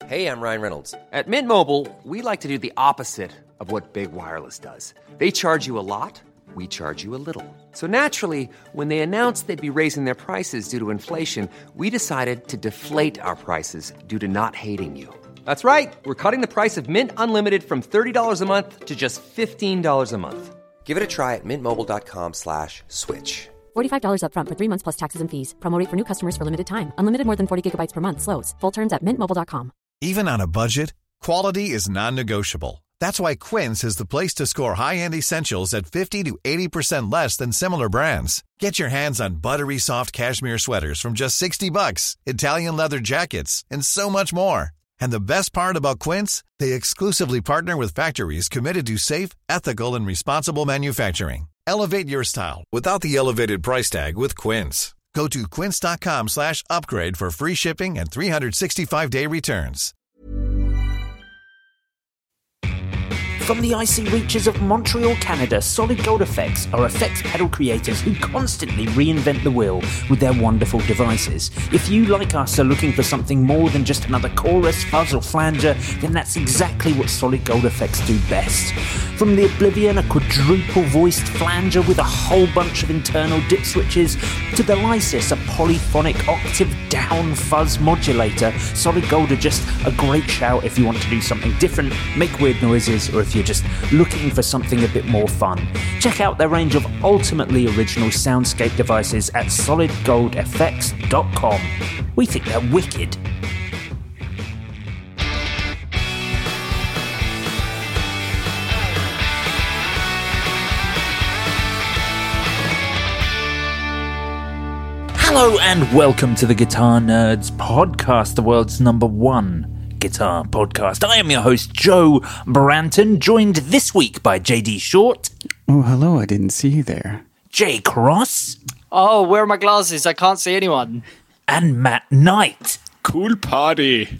Hey, I'm Ryan Reynolds. At Mint Mobile, we like to do the opposite of what Big Wireless does. They charge you a lot, we charge you a little. So naturally, when they announced they'd be raising their prices due to inflation, we decided to deflate our prices due to not hating you. That's right. We're cutting the price of Mint Unlimited from $30 a month to just $15 a month. Give it a try at mintmobile.com/switch. $45 up front for 3 months plus taxes and fees. Promo rate for new customers for limited time. Unlimited more than 40 gigabytes per month. Slows full terms at mintmobile.com. Even on a budget, quality is non-negotiable. That's why Quince is the place to score high-end essentials at 50 to 80% less than similar brands. Get your hands on buttery soft cashmere sweaters from just $60, Italian leather jackets, and so much more. And the best part about Quince, they exclusively partner with factories committed to safe, ethical, and responsible manufacturing. Elevate your style without the elevated price tag with Quince. Go to quince.com/upgrade for free shipping and 365-day returns. From the icy reaches of Montreal, Canada, Solid Gold Effects are effects pedal creators who constantly reinvent the wheel with their wonderful devices. If you, like us, are looking for something more than just another chorus, fuzz or flanger, then that's exactly what Solid Gold Effects do best. From the Oblivion, a quadruple-voiced flanger with a whole bunch of internal dip switches, to the Lysis, a polyphonic octave-down fuzz modulator, Solid Gold are just a great shout if you want to do something different, make weird noises, or if you're just looking for something a bit more fun. Check out their range of ultimately original soundscape devices at solidgoldfx.com. We think they're wicked. Hello and welcome to the Guitar Nerds podcast, the world's #1 guitar podcast. I am your host, Joe Branton, joined this week by JD Short. Oh, hello, I didn't see you there. Jay Cross. Oh, where are my glasses? I can't see anyone. And Matt Knight. Cool party.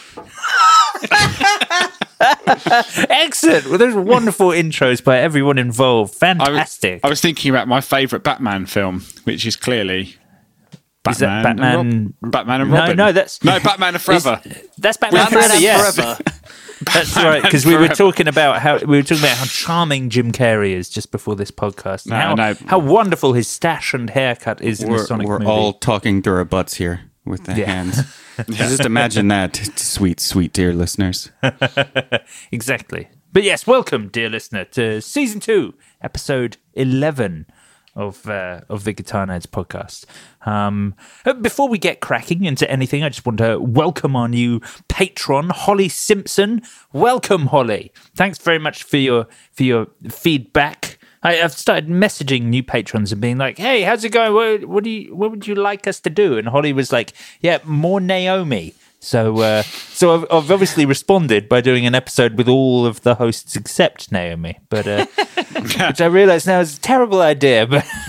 Excellent. Well, those wonderful intros by everyone involved. Fantastic. I was thinking about my favourite Batman film, which is clearly... Is that Batman? Batman and Robin. No, that's Batman and Forever. That's Batman Forever. Yes, that's right. Because we were talking about how charming Jim Carrey is just before this podcast. And how wonderful his stash and haircut is in the Sonic movie. We're all talking through our butts here with the hands. Just imagine that, sweet, sweet dear listeners. Exactly. But yes, welcome, dear listener, to season 2, episode 11. Of the Guitar Nerds podcast. Before we get cracking into anything, I just want to welcome our new patron, Holly Simpson. Welcome, Holly. Thanks very much for your feedback. I've started messaging new patrons and being like, "Hey, how's it going? What would you like us to do?" And Holly was like, "Yeah, more Naomi." So I've obviously responded by doing an episode with all of the hosts except Naomi, but which I realise now is a terrible idea.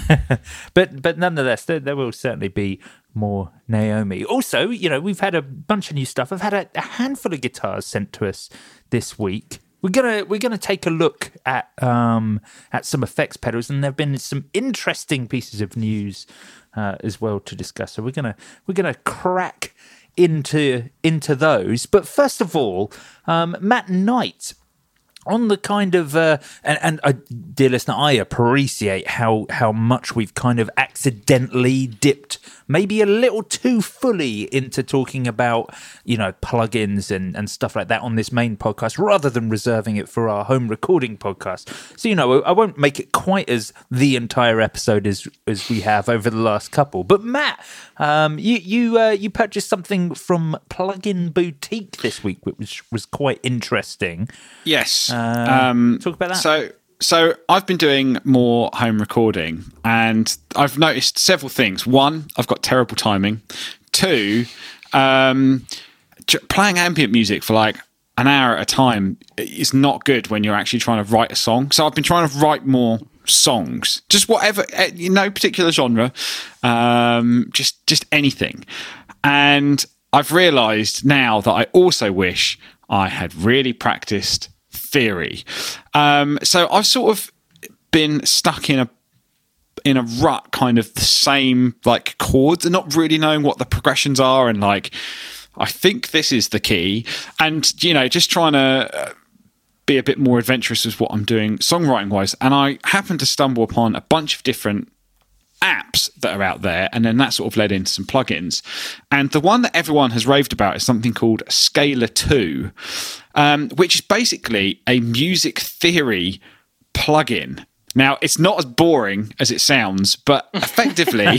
But nonetheless, there will certainly be more Naomi. Also, we've had a bunch of new stuff. I've had a handful of guitars sent to us this week. We're gonna take a look at some effects pedals, and there've been some interesting pieces of news as well to discuss. So we're gonna crack into those. But first of all, Matt Knight, on the kind of dear listener, I appreciate how much we've kind of accidentally dipped maybe a little too fully into talking about plugins and stuff like that on this main podcast rather than reserving it for our home recording podcast. So I won't make it quite as the entire episode as we have over the last couple. But Matt, you purchased something from Plugin Boutique this week, which was quite interesting. Yes. Talk about that. So I've been doing more home recording, and I've noticed several things. One, I've got terrible timing. Two, playing ambient music for like an hour at a time is not good when you're actually trying to write a song. So I've been trying to write more songs, just whatever, no particular genre, just anything. And I've realised now that I also wish I had really practiced theory. So I've sort of been stuck in a rut, kind of the same like chords, and not really knowing what the progressions are, and like I think this is the key. And, just trying to be a bit more adventurous is what I'm doing songwriting-wise. And I happened to stumble upon a bunch of different apps that are out there, and then that sort of led into some plugins. And the one that everyone has raved about is something called Scalar 2, which is basically a music theory plugin. Now, it's not as boring as it sounds, but effectively,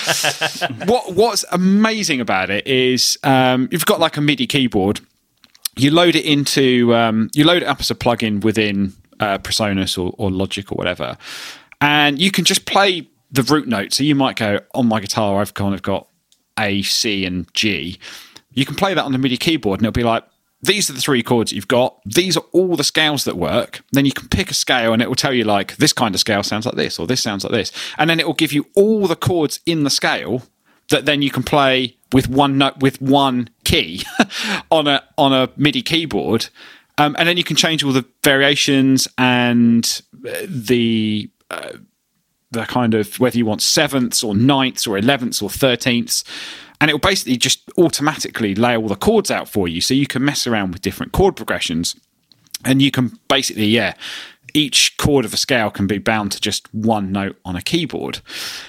what's amazing about it is you've got like a MIDI keyboard. You load it you load it up as a plugin within Presonus or Logic or whatever, and you can just play the root note. So you might go, on my guitar, I've kind of got A, C, and G. You can play that on the MIDI keyboard, and it'll be like, these are the 3 chords that you've got. These are all the scales that work. Then you can pick a scale, and it will tell you, like, this kind of scale sounds like this, or this sounds like this. And then it will give you all the chords in the scale that then you can play with one note, with one key on a MIDI keyboard. And then you can change all the variations and the kind of whether you want 7ths or 9ths or 11ths or 13ths, and it will basically just automatically lay all the chords out for you, so you can mess around with different chord progressions, and you can basically each chord of a scale can be bound to just one note on a keyboard.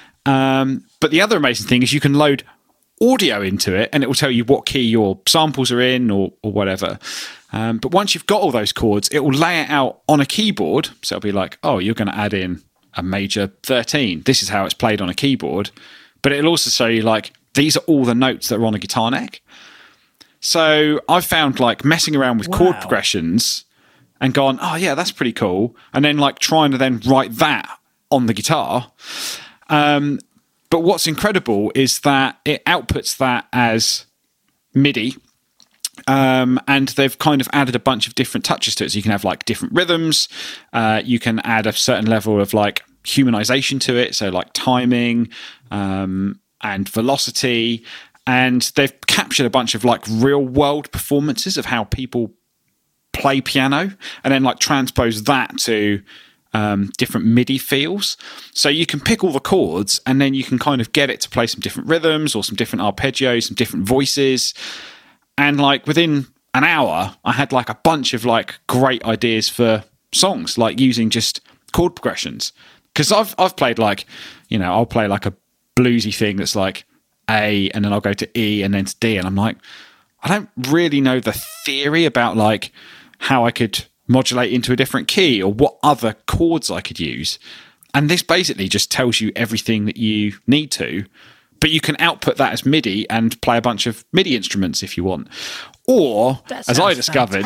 But the other amazing thing is you can load audio into it, and it will tell you what key your samples are in or whatever. But once you've got all those chords, it will lay it out on a keyboard, so it'll be like, oh, you're going to add in a major 13. This is how it's played on a keyboard. But it'll also show you, like, these are all the notes that are on a guitar neck. So I've found, like, messing around with chord progressions and gone, oh, yeah, that's pretty cool. And then, like, trying to then write that on the guitar. But what's incredible is that it outputs that as MIDI. And they've kind of added a bunch of different touches to it. So you can have like different rhythms. You can add a certain level of like humanization to it. So like timing and velocity. And they've captured a bunch of like real world performances of how people play piano and then like transpose that to different MIDI feels. So you can pick all the chords and then you can kind of get it to play some different rhythms or some different arpeggios, some different voices. And like within an hour, I had like a bunch of like great ideas for songs, like using just chord progressions. Because I've played like, I'll play like a bluesy thing that's like A, and then I'll go to E and then to D, and I'm like, I don't really know the theory about like how I could modulate into a different key or what other chords I could use. And this basically just tells you everything that you need to. But you can output that as MIDI and play a bunch of MIDI instruments if you want. Or, as I discovered,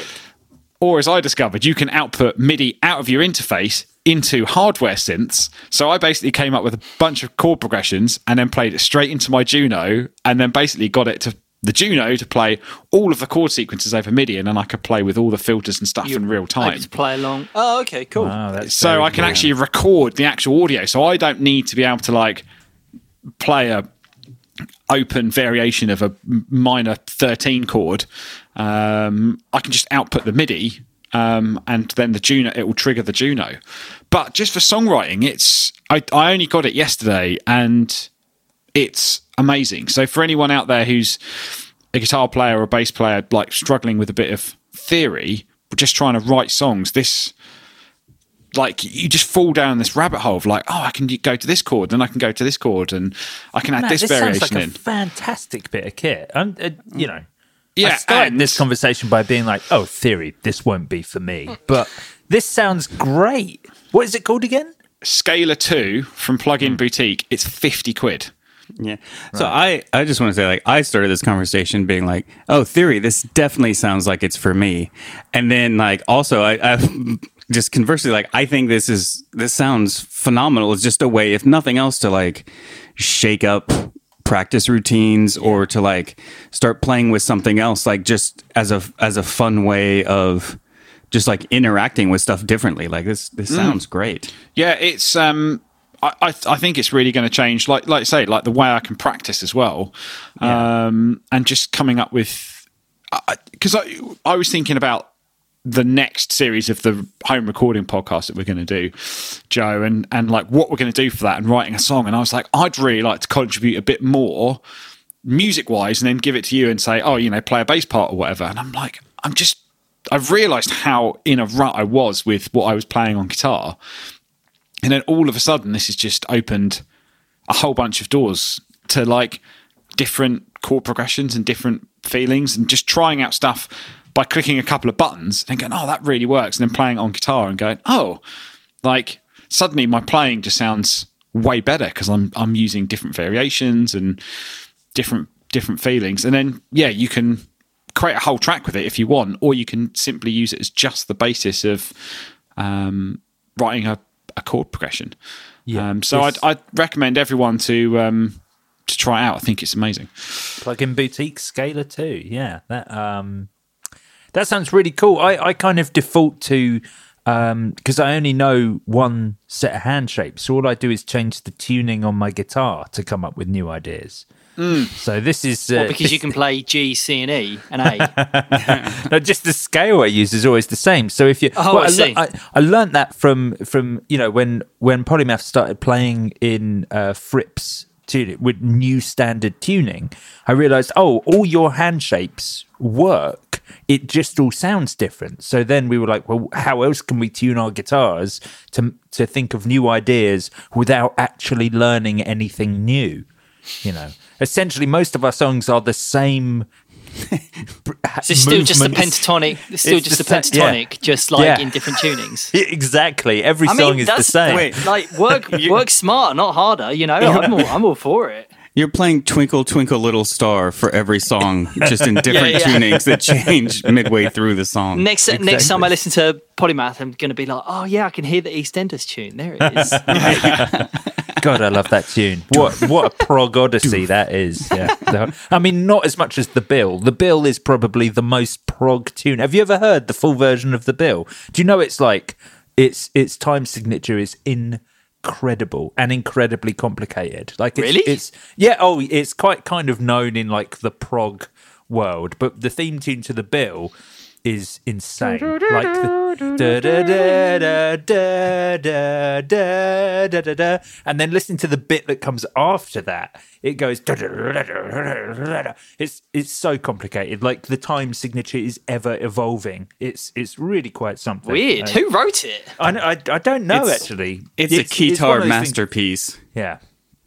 you can output MIDI out of your interface into hardware synths. So I basically came up with a bunch of chord progressions and then played it straight into my Juno, and then basically got it to the Juno to play all of the chord sequences over MIDI, and then I could play with all the filters and stuff in real time. To play along. Oh, okay, cool. Wow, so I can actually record the actual audio. So I don't need to be able to like play a open variation of a minor 13 chord. I can just output the MIDI, and then the Juno, it will trigger the Juno. But just for songwriting, I only got it yesterday, and it's amazing. So for anyone out there who's a guitar player or a bass player, like struggling with a bit of theory, just trying to write songs, this, like, you just fall down this rabbit hole of like, oh, I can go to this chord, then I can go to this chord, and I can add this variation sounds like in. A fantastic bit of kit. Yeah, I started this conversation by being like, oh, theory, this won't be for me. But this sounds great. What is it called again? Scalar 2 from Plugin Boutique. It's 50 quid. Yeah. So I just want to say, like, I started this conversation being like, oh, theory, this definitely sounds like it's for me. And then, like, also, I've just conversely, like, I think this sounds phenomenal. It's just a way, if nothing else, to like shake up practice routines or to like start playing with something else, like just as a fun way of just like interacting with stuff differently. Like this sounds great. Yeah, it's I think it's really going to change, like I say, like the way I can practice as well. And just coming up with, because I was thinking about the next series of the home recording podcast that we're going to do, Joe, and like what we're going to do for that and writing a song. And I was like, I'd really like to contribute a bit more music wise, and then give it to you and say, oh, play a bass part or whatever. And I'm like, I've realised how in a rut I was with what I was playing on guitar. And then all of a sudden, this has just opened a whole bunch of doors to like different chord progressions and different feelings, and just trying out stuff by clicking a couple of buttons and going, oh, that really works. And then playing it on guitar and going, oh, like suddenly my playing just sounds way better because I'm using different variations and different feelings. And then, you can create a whole track with it if you want, or you can simply use it as just the basis of writing a chord progression. I'd recommend everyone to try it out. I think it's amazing. Plugin Boutique Scalar 2. Yeah, that sounds really cool. I kind of default to, because I only know one set of hand shapes, so all I do is change the tuning on my guitar to come up with new ideas. So this is because you can play G, C, and E and A. No, just the scale I use is always the same. So if you, I see. I learned that from when Polymath started playing in Frips with new standard tuning. I realised, all your hand shapes work. It just all sounds different. So then we were like, well, how else can we tune our guitars to think of new ideas without actually learning anything new? Essentially, most of our songs are the same. So it's still just the pentatonic. It's still just the pentatonic, just like in different tunings. Exactly. Every song is the same. Wait, like work smart, not harder. I'm all for it. You're playing Twinkle, Twinkle, Little Star for every song, just in different tunings that change midway through the song. Next time I listen to Polymath, I'm going to be like, oh yeah, I can hear the EastEnders tune. There it is. God, I love that tune. What a prog odyssey that is. Yeah. I mean, not as much as The Bill. The Bill is probably the most prog tune. Have you ever heard the full version of The Bill? Do you know it's like its time signature is incredible and incredibly complicated. Like it's quite kind of known in like the prog world, but the theme tune to The Bill is insane. Like the da da da da da da da da da, and then listen to the bit that comes after that. It goes da da da da da. It's so complicated. Like the time signature is ever evolving. It's really quite something. Weird. Who wrote it? I don't know actually. It's a guitar masterpiece. Yeah,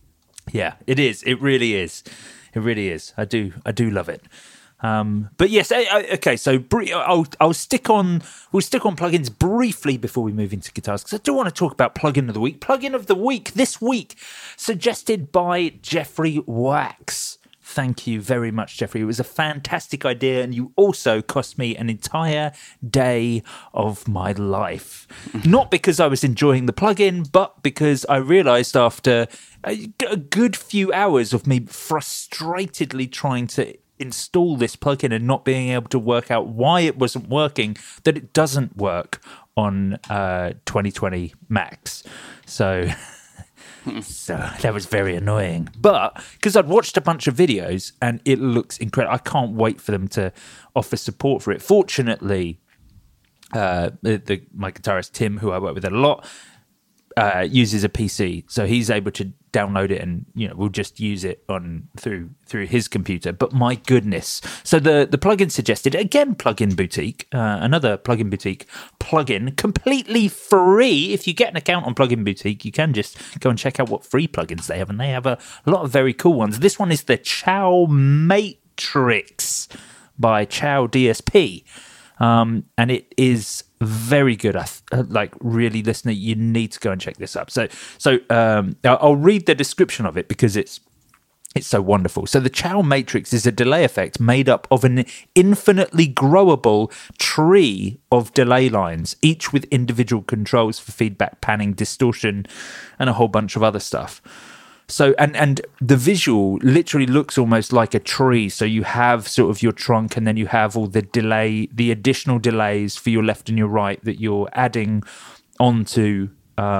it is. It really is. It really is. I do love it. But yes, okay. So I'll stick on. We'll stick on plugins briefly before we move into guitars, because I do want to talk about plugin of the week. Plugin of the week this week, suggested by Jeffrey Wax. Thank you very much, Jeffrey. It was a fantastic idea, and you also cost me an entire day of my life. Not because I was enjoying the plugin, but because I realised after a good few hours of me frustratedly trying to install this plugin and not being able to work out why it wasn't working, that it doesn't work on 2020 Macs. So that was very annoying. But because I'd watched a bunch of videos and it looks incredible, I can't wait for them to offer support for it. Fortunately, my guitarist Tim, who I work with a lot, uses a PC, so he's able to download it, and we'll just use it on through his computer. But my goodness, so the plugin suggested, again, Plugin Boutique, another Plugin Boutique plugin, completely free. If you get an account on Plugin Boutique, you can just go and check out what free plugins they have, and they have a lot of very cool ones. This one is the Chow Matrix by Chow DSP. And it is very good. Like, really, listener, you need to go and check this up. So I'll read the description of it because it's so wonderful. So the Chow Matrix is a delay effect made up of an infinitely growable tree of delay lines, each with individual controls for feedback, panning, distortion, and a whole bunch of other stuff. So, and the visual literally looks almost like a tree. So you have sort of your trunk, and then you have all the additional delays for your left and your right that you're adding onto,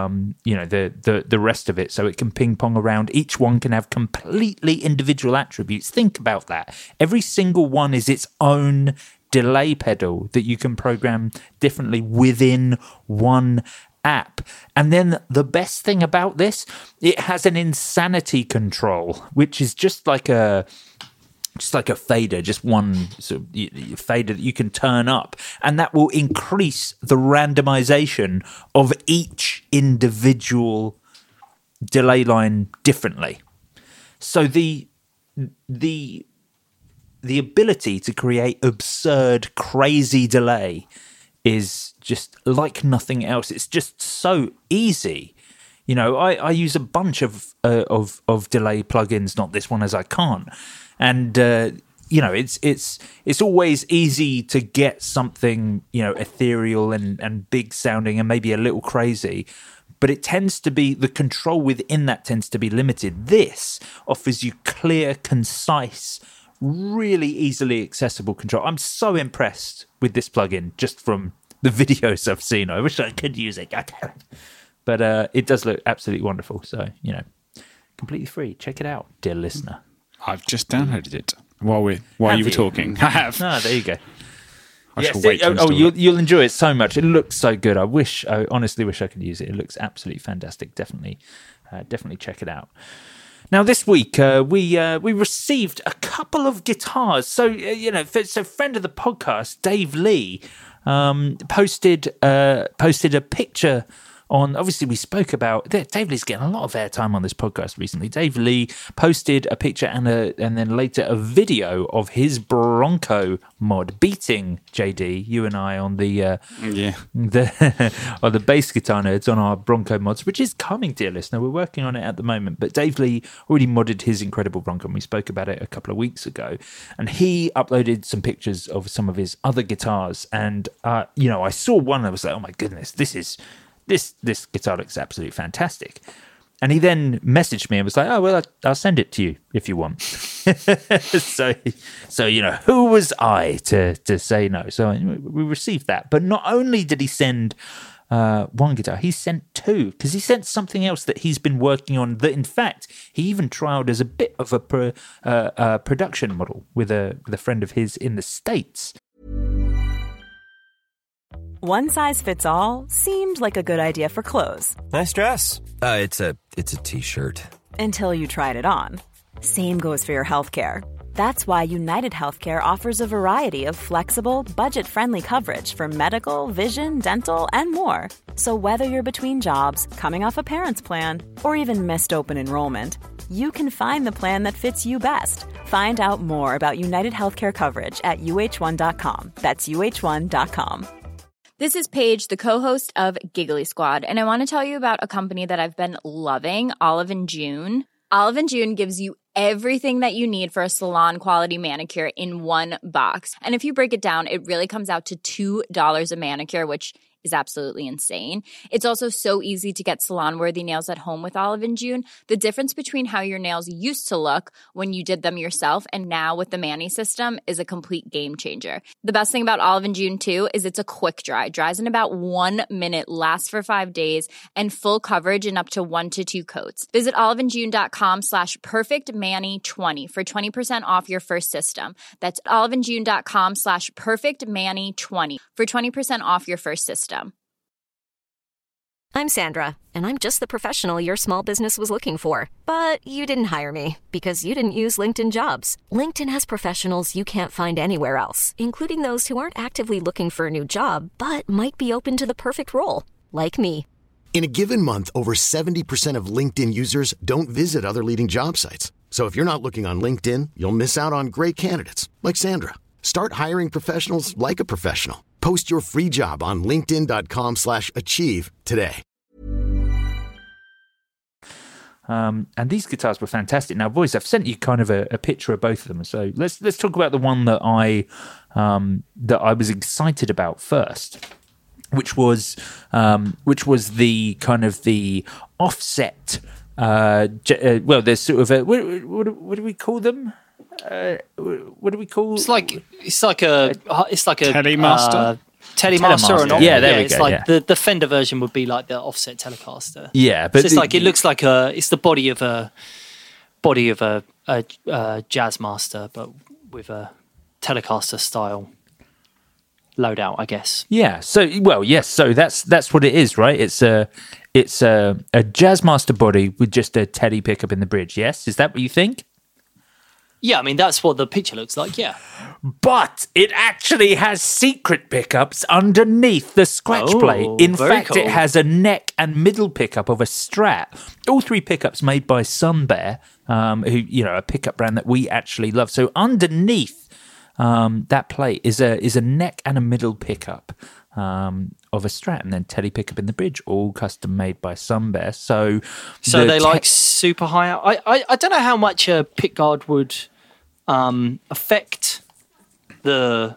the rest of it. So it can ping pong around. Each one can have completely individual attributes. Think about that. Every single one is its own delay pedal that you can program differently within one app. And then the best thing about this, it has an insanity control, which is just like just like a fader, just one sort of fader that you can turn up, and that will increase the randomization of each individual delay line differently. So the ability to create absurd, crazy delay is just like nothing else. It's just so easy. You know, I use a bunch of delay plugins, not this one as I can't. And you know, it's always easy to get something, you know, ethereal and big sounding and maybe a little crazy, but it tends to be, the control within that tends to be limited. This offers you clear, concise, really easily accessible control. I'm so impressed with this plugin just from the videos I've seen. I wish I could use it, goddamn. But it does look absolutely wonderful. So, you know, completely free. Check it out, dear listener. I've just downloaded it while you were talking. I have. Ah, there you go. I shall wait to install it. You'll enjoy it so much. It looks so good. I honestly wish I could use it. It looks absolutely fantastic. Definitely check it out. Now, this week, we received a couple of guitars. So, so friend of the podcast, Dave Lee, posted a picture on, obviously we spoke about, Dave Lee's getting a lot of airtime on this podcast recently. Dave Lee posted a picture and then later a video of his Bronco mod beating JD, you and I, on the on the bass guitar nerds on our Bronco mods, which is coming, dear listener. We're working on it at the moment, but Dave Lee already modded his incredible Bronco, and we spoke about it a couple of weeks ago, and he uploaded some pictures of some of his other guitars, and I saw one and I was like, oh my goodness, this guitar looks absolutely fantastic. And he then messaged me and was like, oh, well, I'll send it to you if you want. so who was I to say no? So we received that. But not only did he send one guitar, he sent two, because he sent something else that he's been working on that, in fact, he even trialed as a bit of a production model with a friend of his in the States. One size fits all seemed like a good idea for clothes. Nice dress. It's a t-shirt. Until you tried it on. Same goes for your healthcare. That's why United Healthcare offers a variety of flexible, budget-friendly coverage for medical, vision, dental, and more. So whether you're between jobs, coming off a parent's plan, or even missed open enrollment, you can find the plan that fits you best. Find out more about United Healthcare coverage at uh1.com. That's uh1.com. This is Paige, the co-host of Giggly Squad, and I want to tell you about a company that I've been loving, Olive & June. Olive & June gives you everything that you need for a salon-quality manicure in one box. And if you break it down, it really comes out to $2 a manicure, which is absolutely insane. It's also so easy to get salon-worthy nails at home with Olive & June. The difference between how your nails used to look when you did them yourself and now with the Mani system is a complete game changer. The best thing about Olive & June, too, is it's a quick dry. Dries in about 1 minute, lasts for 5 days, and full coverage in up to 1 to 2 coats. Visit oliveandjune.com/perfectmani20 for 20% off your first system. That's oliveandjune.com/perfectmani20 for 20% off your first system. I'm Sandra, and I'm just the professional your small business was looking for. But you didn't hire me because you didn't use LinkedIn Jobs. LinkedIn has professionals you can't find anywhere else, including those who aren't actively looking for a new job, but might be open to the perfect role, like me. In a given month, over 70% of LinkedIn users don't visit other leading job sites. So if you're not looking on LinkedIn, you'll miss out on great candidates, like Sandra. Start hiring professionals like a professional. Post your free job on linkedin.com/achieve today. And these guitars were fantastic. Now, boys, I've sent you kind of a picture of both of them. So let's talk about the one that I was excited about first, which was the kind of the offset. Well, there's sort of a what do we call them? What do we call? It's like a Telemaster. Telemaster or not? Yeah, there we it's go. like the Fender version would be like the offset Telecaster. Yeah, but so it looks like it's the body of a Jazzmaster, but with a Telecaster style loadout, I guess. Yeah. So yes. So that's what it is, right? It's a Jazzmaster body with just a Tele pickup in the bridge. Yes, is that what you think? Yeah, I mean, that's what the picture looks like, yeah. But it actually has secret pickups underneath the scratch plate. In fact, cool. It has a neck and middle pickup of a Strat. All 3 pickups made by Sunbear, who, a pickup brand that we actually love. So underneath that plate is a neck and a middle pickup of a Strat, and then Tele pickup in the bridge, all custom made by Sunbear. So they like super high out. I don't know how much a pickguard would affect the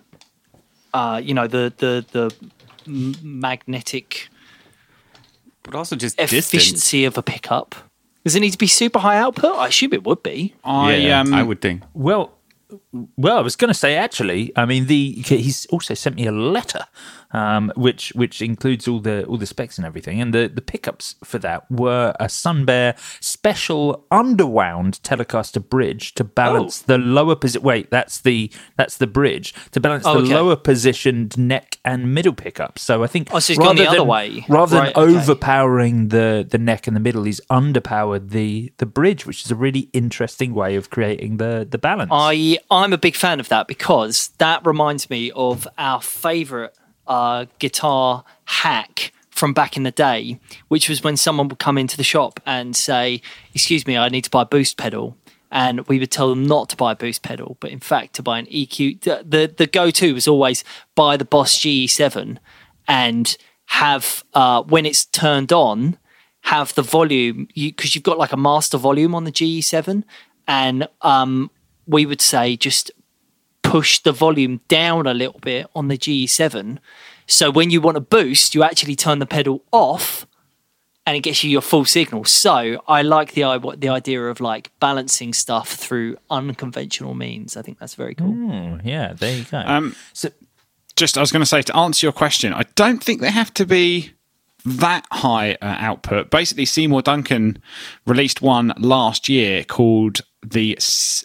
the magnetic, but also just efficiency of a pickup. Does it need to be super high output? I assume it would be. I would think. Well, I was going to say, actually, I mean, he's also sent me a letter, which includes all the specs and everything, and the pickups for that were a Sunbear special underwound Telecaster bridge to balance the lower position. Wait, that's the bridge to balance the lower positioned neck and middle pickups. So I think so he's gone the other way, rather than overpowering the neck and the middle, he's underpowered the bridge, which is a really interesting way of creating the balance. I'm a big fan of that because that reminds me of our favourite guitar hack from back in the day, which was when someone would come into the shop and say, "Excuse me, I need to buy a boost pedal," and we would tell them not to buy a boost pedal, but in fact to buy an EQ. The go-to was always buy the Boss GE7 and have when it's turned on, have the volume, because you've got like a master volume on the GE7, and we would say just push the volume down a little bit on the GE7. So when you want a boost, you actually turn the pedal off and it gets you your full signal. So I like the idea of like balancing stuff through unconventional means. I think that's very cool. Yeah, there you go. I was going to say, to answer your question, I don't think they have to be that high output. Basically, Seymour Duncan released one last year called the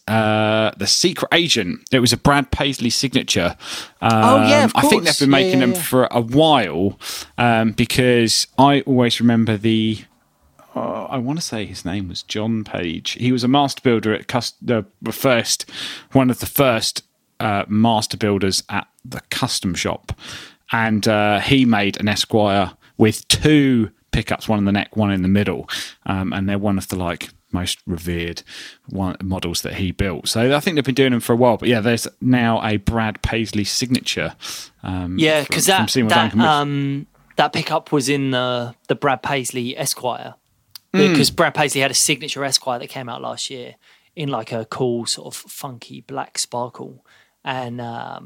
Secret Agent. It was a Brad Paisley signature. Of course. I think they've been making them for a while because I always remember I want to say his name was John Page. He was a master builder at one of the first master builders at the Custom Shop, and he made an Esquire with 2 pickups, one in the neck, one in the middle, and they're one of the most revered models that he built. So I think they've been doing them for a while. But yeah, there's now a Brad Paisley signature. Because that pickup was in the Brad Paisley Esquire, because Brad Paisley had a signature Esquire that came out last year in like a cool sort of funky black sparkle, and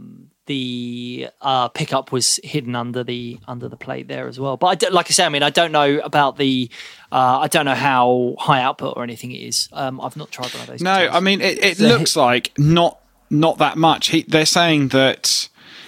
the pickup was hidden under the plate there as well. But like I say, I mean, I don't know about I don't know how high output or anything it is. I've not tried one of those. No, guitars. I mean, it looks like not that much. They're saying that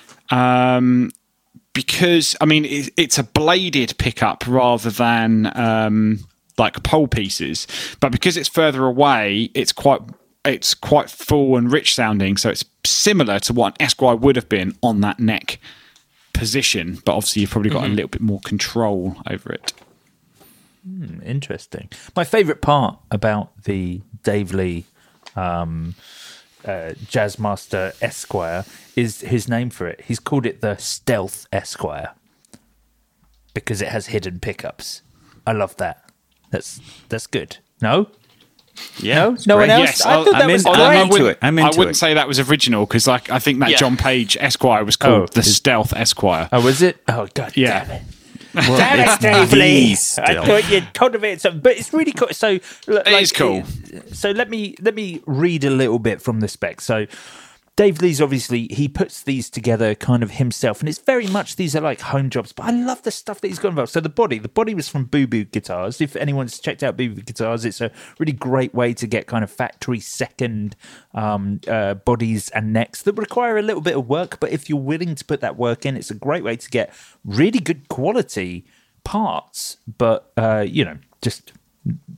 because, I mean, it's a bladed pickup rather than like pole pieces, but because it's further away, it's quite full and rich sounding, so it's similar to what an Esquire would have been on that neck position, but obviously you've probably got a little bit more control over it. Interesting. My favourite part about the Dave Lee Jazzmaster Esquire is his name for it. He's called it the Stealth Esquire because it has hidden pickups. I love that. That's good. No? Yeah, no one else. Yes, I thought that was great. I wouldn't say that was original because, I think that John Page Esquire was called the Stealth Esquire. Oh, was it? Oh, God damn it! Well, damn it, Dave Lee! I thought you'd cultivate something, but it's really cool. So it is cool. So let me read a little bit from the spec. So Dave Lee's obviously, he puts these together kind of himself, and it's very much, these are like home jobs, but I love the stuff that he's got involved. So the body was from Boo Boo Guitars. If anyone's checked out Boo Boo Guitars, it's a really great way to get kind of factory second bodies and necks that require a little bit of work, but if you're willing to put that work in, it's a great way to get really good quality parts, but just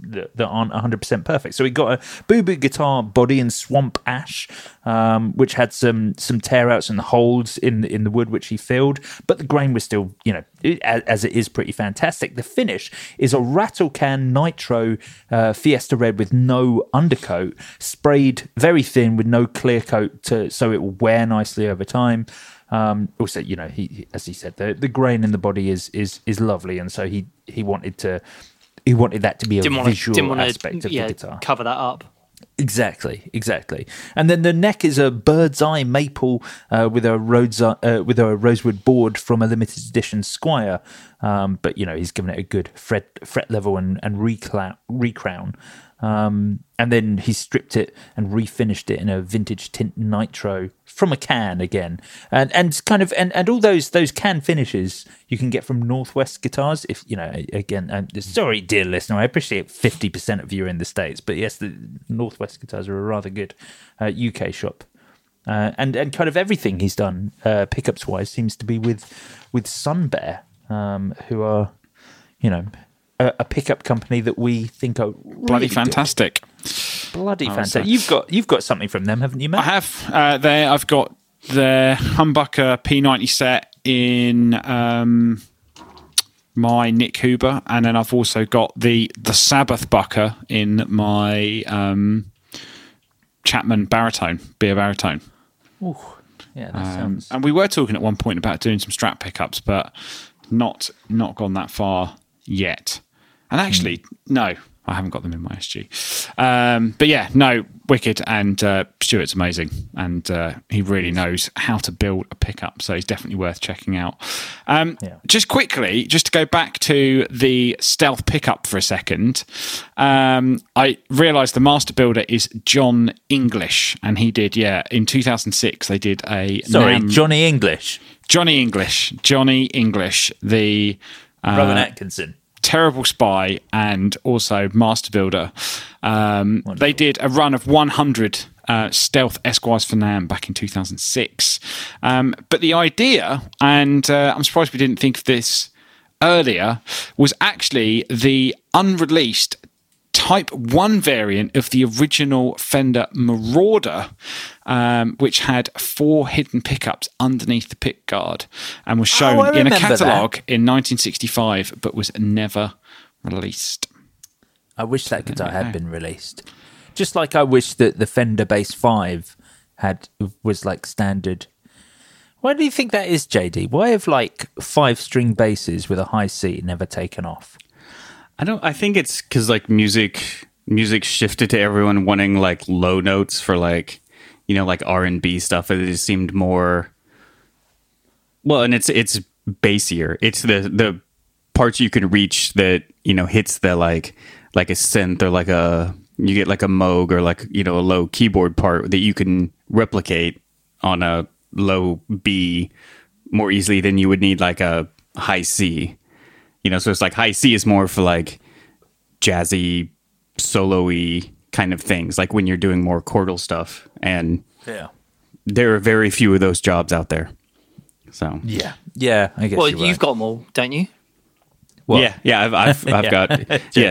that aren't 100% perfect. So we got a Boo Boo guitar body in Swamp Ash, which had some tear outs and holes in the wood which he filled, but the grain was still, as it is, pretty fantastic. The finish is a Rattle Can Nitro Fiesta Red with no undercoat, sprayed very thin with no clear coat so it will wear nicely over time. Also, he, as he said, the grain in the body is lovely, and so he wanted that to be a visual aspect of the guitar. Cover that up. Exactly. And then the neck is a bird's eye maple with a rosewood board from a limited edition Squire, but he's given it a good fret level and recrown. And then he stripped it and refinished it in a vintage tint nitro from a can again, and all those can finishes you can get from Northwest Guitars. If again, sorry, dear listener, I appreciate 50% of you are in the States, but yes, the Northwest Guitars are a rather good UK shop, and kind of everything he's done pickups wise seems to be with Sun Bear, who are a pickup company that we think are really bloody fantastic. Bloody fantastic. You've got something from them, haven't you, Matt? I have. I've got the Humbucker P90 set in my Nick Huber, and then I've also got the Sabbath Bucker in my Chapman beer baritone. Ooh, yeah, that sounds. And we were talking at one point about doing some Strat pickups, but not gone that far yet. And actually, no, I haven't got them in my SG. But yeah, no, wicked. And Stuart's amazing. And he really knows how to build a pickup. So he's definitely worth checking out. Just quickly, just to go back to the Stealth pickup for a second, I realised the master builder is John English. And he did, in 2006, they did a... Sorry, Johnny English. Johnny English, the... Rowan Atkinson. Terrible Spy and also Master Builder. They did a run of 100 Stealth Esquires for NAMM back in 2006. But the idea, and I'm surprised we didn't think of this earlier, was actually the unreleased Type 1 variant of the original Fender Marauder, which had 4 hidden pickups underneath the pick guard and was shown in a catalogue in 1965, but was never released. I wish that guitar had been released. Just like I wish that the Fender Bass 5 was like standard. Why do you think that is, JD? Why have 5-string basses with a high C never taken off? I think it's because music shifted to everyone wanting low notes for R&B stuff. It just seemed more well, and it's bassier. It's the parts you can reach that hits the like a synth or you get a Moog or a low keyboard part that you can replicate on a low B more easily than you would need a high C. So it's high C is more for jazzy, solo-y kind of things, when you're doing more chordal stuff. And there are very few of those jobs out there. So yeah, I guess. Well, you've got them all, don't you? What? Yeah, I've got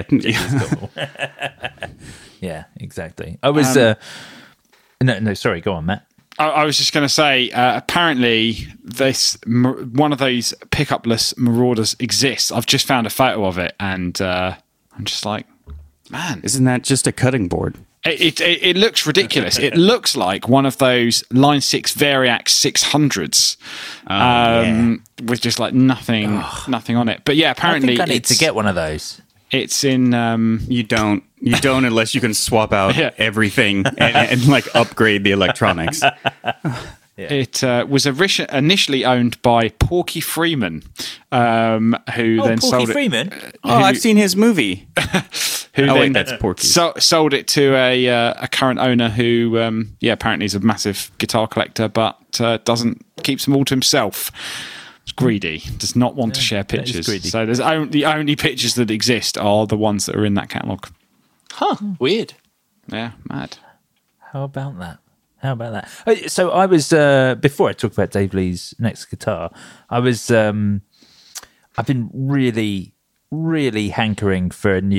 yeah, exactly. I was no, sorry, go on, Matt. I was just going to say, apparently one of those pickupless Marauders exists. I've just found a photo of it, and I'm just like, man, isn't that just a cutting board? It looks ridiculous. It looks like one of those Line 6 Variax 600s, with just nothing on it. But yeah, apparently I think I need to get one of those. It's in. You don't unless you can swap out everything and upgrade the electronics. It was initially owned by Porky Freeman, who then sold Freeman? it. I've seen his movie. That's Porky. Sold it to a current owner who, apparently is a massive guitar collector, but keeps them all to himself. It's greedy. Does not want to share pictures. So the only pictures that exist are the ones that are in that catalogue. Huh? Weird. Yeah, mad. How about that? So I was before I talk about Dave Lee's next guitar, I've been really, really hankering for a new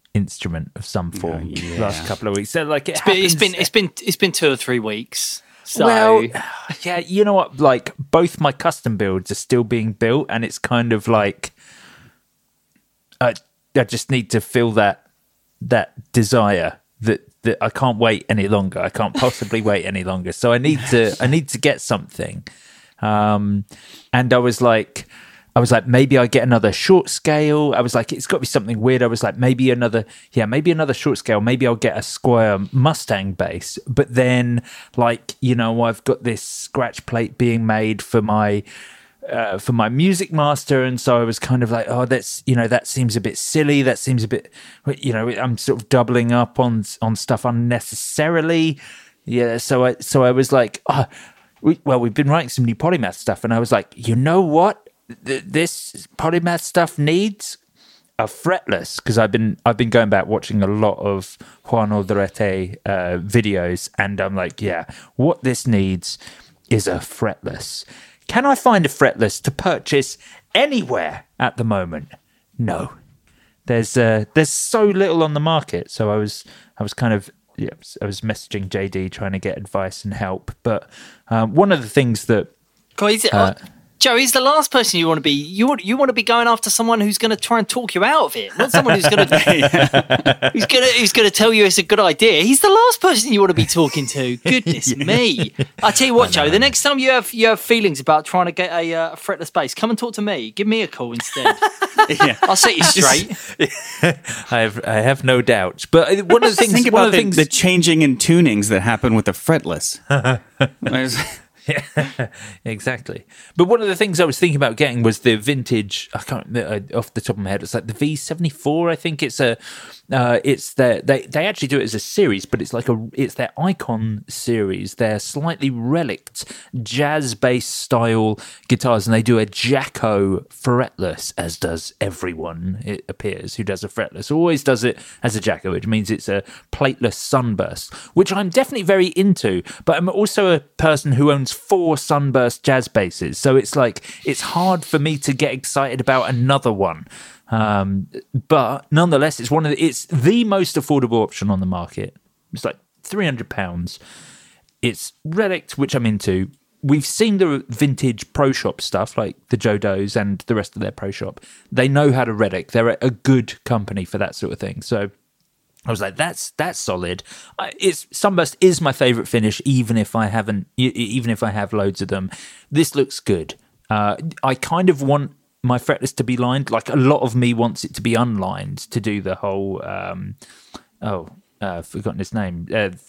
instrument of some form last couple of weeks. So like it's been 2 or 3 weeks. So. Well, yeah, you know what? Like both my custom builds are still being built, and it's kind of like I just need to feel that desire that I can't wait any longer. I can't possibly wait any longer. So I need to get something. And I was like, maybe I get another short scale. I was like, it's got to be something weird. I was like, maybe another short scale. Maybe I'll get a Squire Mustang bass. But then, like, you know, I've got this scratch plate being made for my Music Master, and so I was kind of like, oh, that's, you know, that seems a bit silly. That seems a bit, you know, I'm sort of doubling up on stuff unnecessarily. Yeah, so I was like, we've been writing some new Polymath stuff, and I was like, you know what? This Polymath stuff needs a fretless, because I've been going back watching a lot of Juan Alderete videos, and I'm like, yeah, what this needs is a fretless. Can I find a fretless to purchase anywhere at the moment? No, there's so little on the market. So I was kind of I was messaging JD trying to get advice and help, but one of the things that Joe, he's the last person you want to be. You want to be going after someone who's going to try and talk you out of it, not someone who's going to who's going to tell you it's a good idea. He's the last person you want to be talking to. Goodness me! I tell you what, Joe. The next time you have feelings about trying to get a fretless bass, come and talk to me. Give me a call instead. I'll set you straight. I have no doubt. But one of the things, think about the changing and tunings that happen with the fretless. Yeah, exactly. But one of the things I was thinking about getting was the vintage. I can't off the top of my head. It's like the V74. I think it's they actually do it as a series, but it's their Icon series. They're slightly relict jazz bass style guitars, and they do a Jacko fretless, as does everyone. It appears who does a fretless always does it as a Jacko, which means it's a plateless Sunburst, which I'm definitely very into. But I'm also a person who owns 4 Sunburst jazz basses, so it's like it's hard for me to get excited about another one. But nonetheless, it's the most affordable option on the market. It's like £300. It's relict, which I'm into. We've seen the vintage Pro Shop stuff, like the Joe Does and the rest of their Pro Shop. They know how to relic. They're a good company for that sort of thing. So I was like, that's solid. Sunburst is my favourite finish, even if I have loads of them. This looks good. I kind of want my fretless to be lined. Like a lot of me wants it to be unlined to do the whole. Forgotten his name.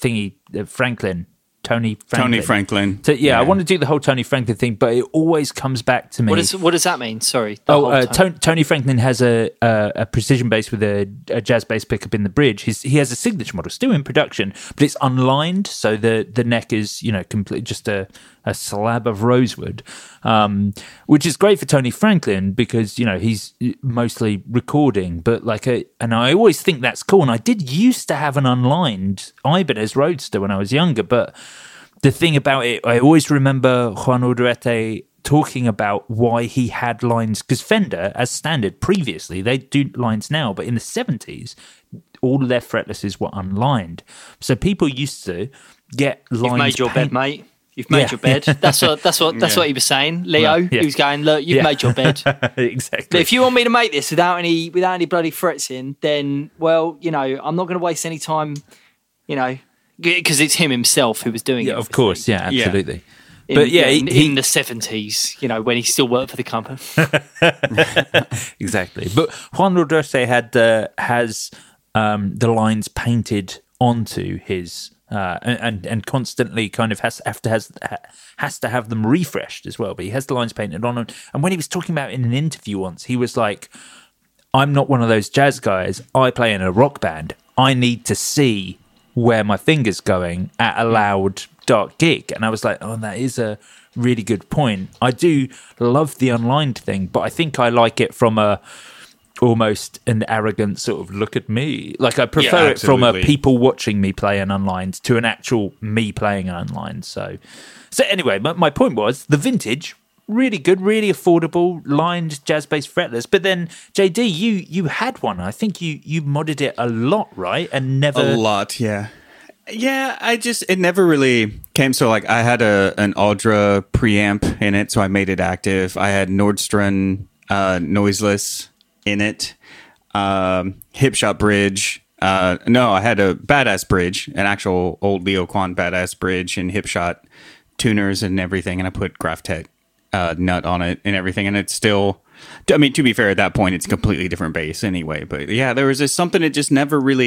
Tony Franklin. So, I want to do the whole Tony Franklin thing, but it always comes back to me. What does that mean? Sorry. Tony Franklin has a precision bass with a jazz bass pickup in the bridge. He has a signature model still in production, but it's unlined, so the neck is complete, just a slab of rosewood, which is great for Tony Franklin because he's mostly recording. But and I always think that's cool. And I did used to have an unlined Ibanez Roadster when I was younger, but the thing about it, I always remember Juan Alderete talking about why he had lines, because Fender, as standard previously, they do lines now, but in the 70s, all of their fretlesses were unlined. So people used to get lines. You've made your bed, mate. You've made your bed. That's what he was saying, Leo. Right, yeah. He was going, look, you've made your bed. Exactly. But if you want me to make this without any bloody frets in, then I'm not going to waste any time, because it's him himself who was doing it. Of course, yeah, absolutely. In the 70s, when he still worked for the company. Exactly. But Juan Alderete has the lines painted onto his. And constantly kind of has to have them refreshed as well. But he has the lines painted on them. And when he was talking about it in an interview once, he was like, I'm not one of those jazz guys. I play in a rock band. I need to see where my finger's going at a loud, dark gig. And I was like, oh, that is a really good point. I do love the unlined thing, but I think I like it from almost an arrogant sort of look at me. Like I prefer it from a people watching me play an unlined to an actual me playing an unlined. So anyway, my point was the vintage really good, really affordable, lined jazz bass fretless. But then, JD, you had one. I think you modded it a lot, right? And never a lot, yeah. Yeah, it never really came. So like I had an Aldra preamp in it, so I made it active. I had Nordstrand noiseless in it, Hipshot bridge. No, I had a badass bridge, an actual old Leo Kwan badass bridge and Hipshot tuners and everything. And I put Graphtec nut on it and everything. And it's still, I mean, to be fair, at that point, it's a completely different bass anyway. But yeah, there was just something that just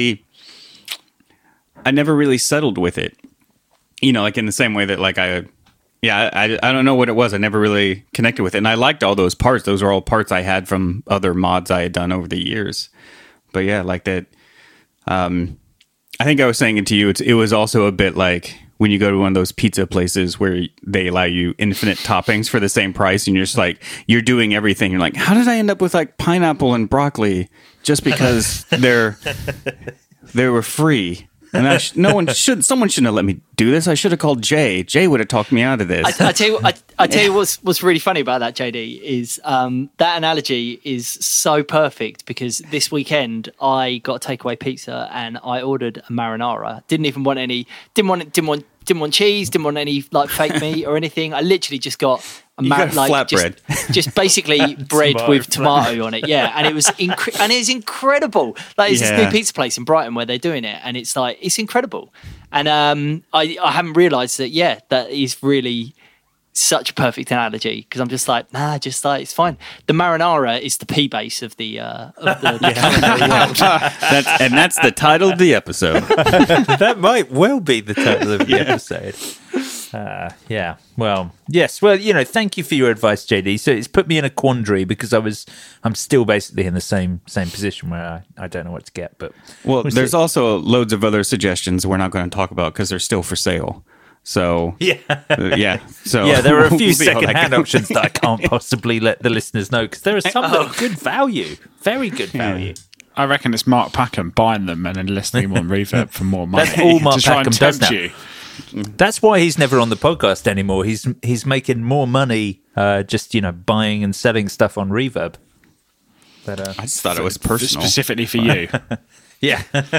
I never really settled with it. You know, like in the same way that like I don't know what it was. I never really connected with it. And I liked all those parts. Those are all parts I had from other mods I had done over the years. But yeah, like that. I think I was saying it to you. It was also a bit like when you go to one of those pizza places where they allow you infinite toppings for the same price. And you're just like, you're doing everything. You're like, how did I end up with like pineapple and broccoli just because they were free? And someone shouldn't have let me do this. I should have called Jay. Jay would have talked me out of this. I tell you what's really funny about that, JD, is that analogy is so perfect because this weekend I got a takeaway pizza and I ordered a marinara. Didn't want cheese, didn't want any like fake meat or anything. I literally just got flatbread, just basically bread with tomato on it. Yeah, and it was incredible. Like it's this new pizza place in Brighton where they're doing it, and it's like it's incredible. And I haven't realised that. Yeah, that is really such a perfect analogy because I'm just like it's fine. The marinara is the P base of the culinary world. That's the title of the episode. That might well be the title of the episode. Yeah. Well, yes. Well, you know, thank you for your advice, JD. So it's put me in a quandary because I'm still basically in the same position where I don't know what to get. But there's also loads of other suggestions we're not going to talk about because they're still for sale. So yeah. So there are a few second-hand options that I can't possibly let the listeners know because there are some that are good value, very good value. I reckon it's Mark Packham buying them and then listing them on Reverb for more money. That's all Mark to try Packham and does tempt now. you. That's why he's never on the podcast anymore. He's making more money just buying and selling stuff on Reverb. But I just thought it was personal, specifically for you. Yeah.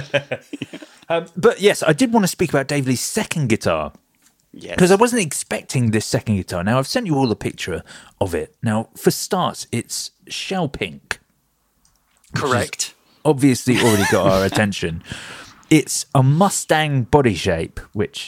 But yes, I did want to speak about Dave Lee's second guitar. Yes. Because I wasn't expecting this second guitar. Now, I've sent you all a picture of it. Now, for starts, it's shell pink. Correct. Obviously already got our attention. It's a Mustang body shape, which,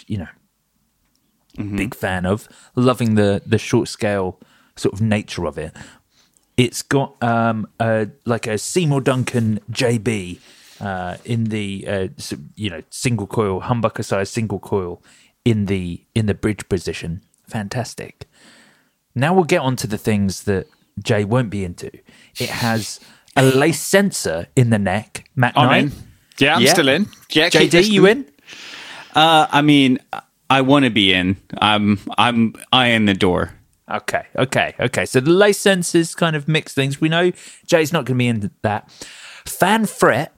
big fan of. Loving the short scale sort of nature of it. It's got a Seymour Duncan JB in the single coil, humbucker size single coil in the bridge position. Fantastic. Now we'll get on to the things that Jay won't be into. It has a lace sensor in the neck. Matt Knight. In. Yeah, I'm still in. Yeah, JD, you in? I mean, I want to be in. I am the door. Okay. So the lace sensors kind of mix things. We know Jay's not going to be into that. Fan fret,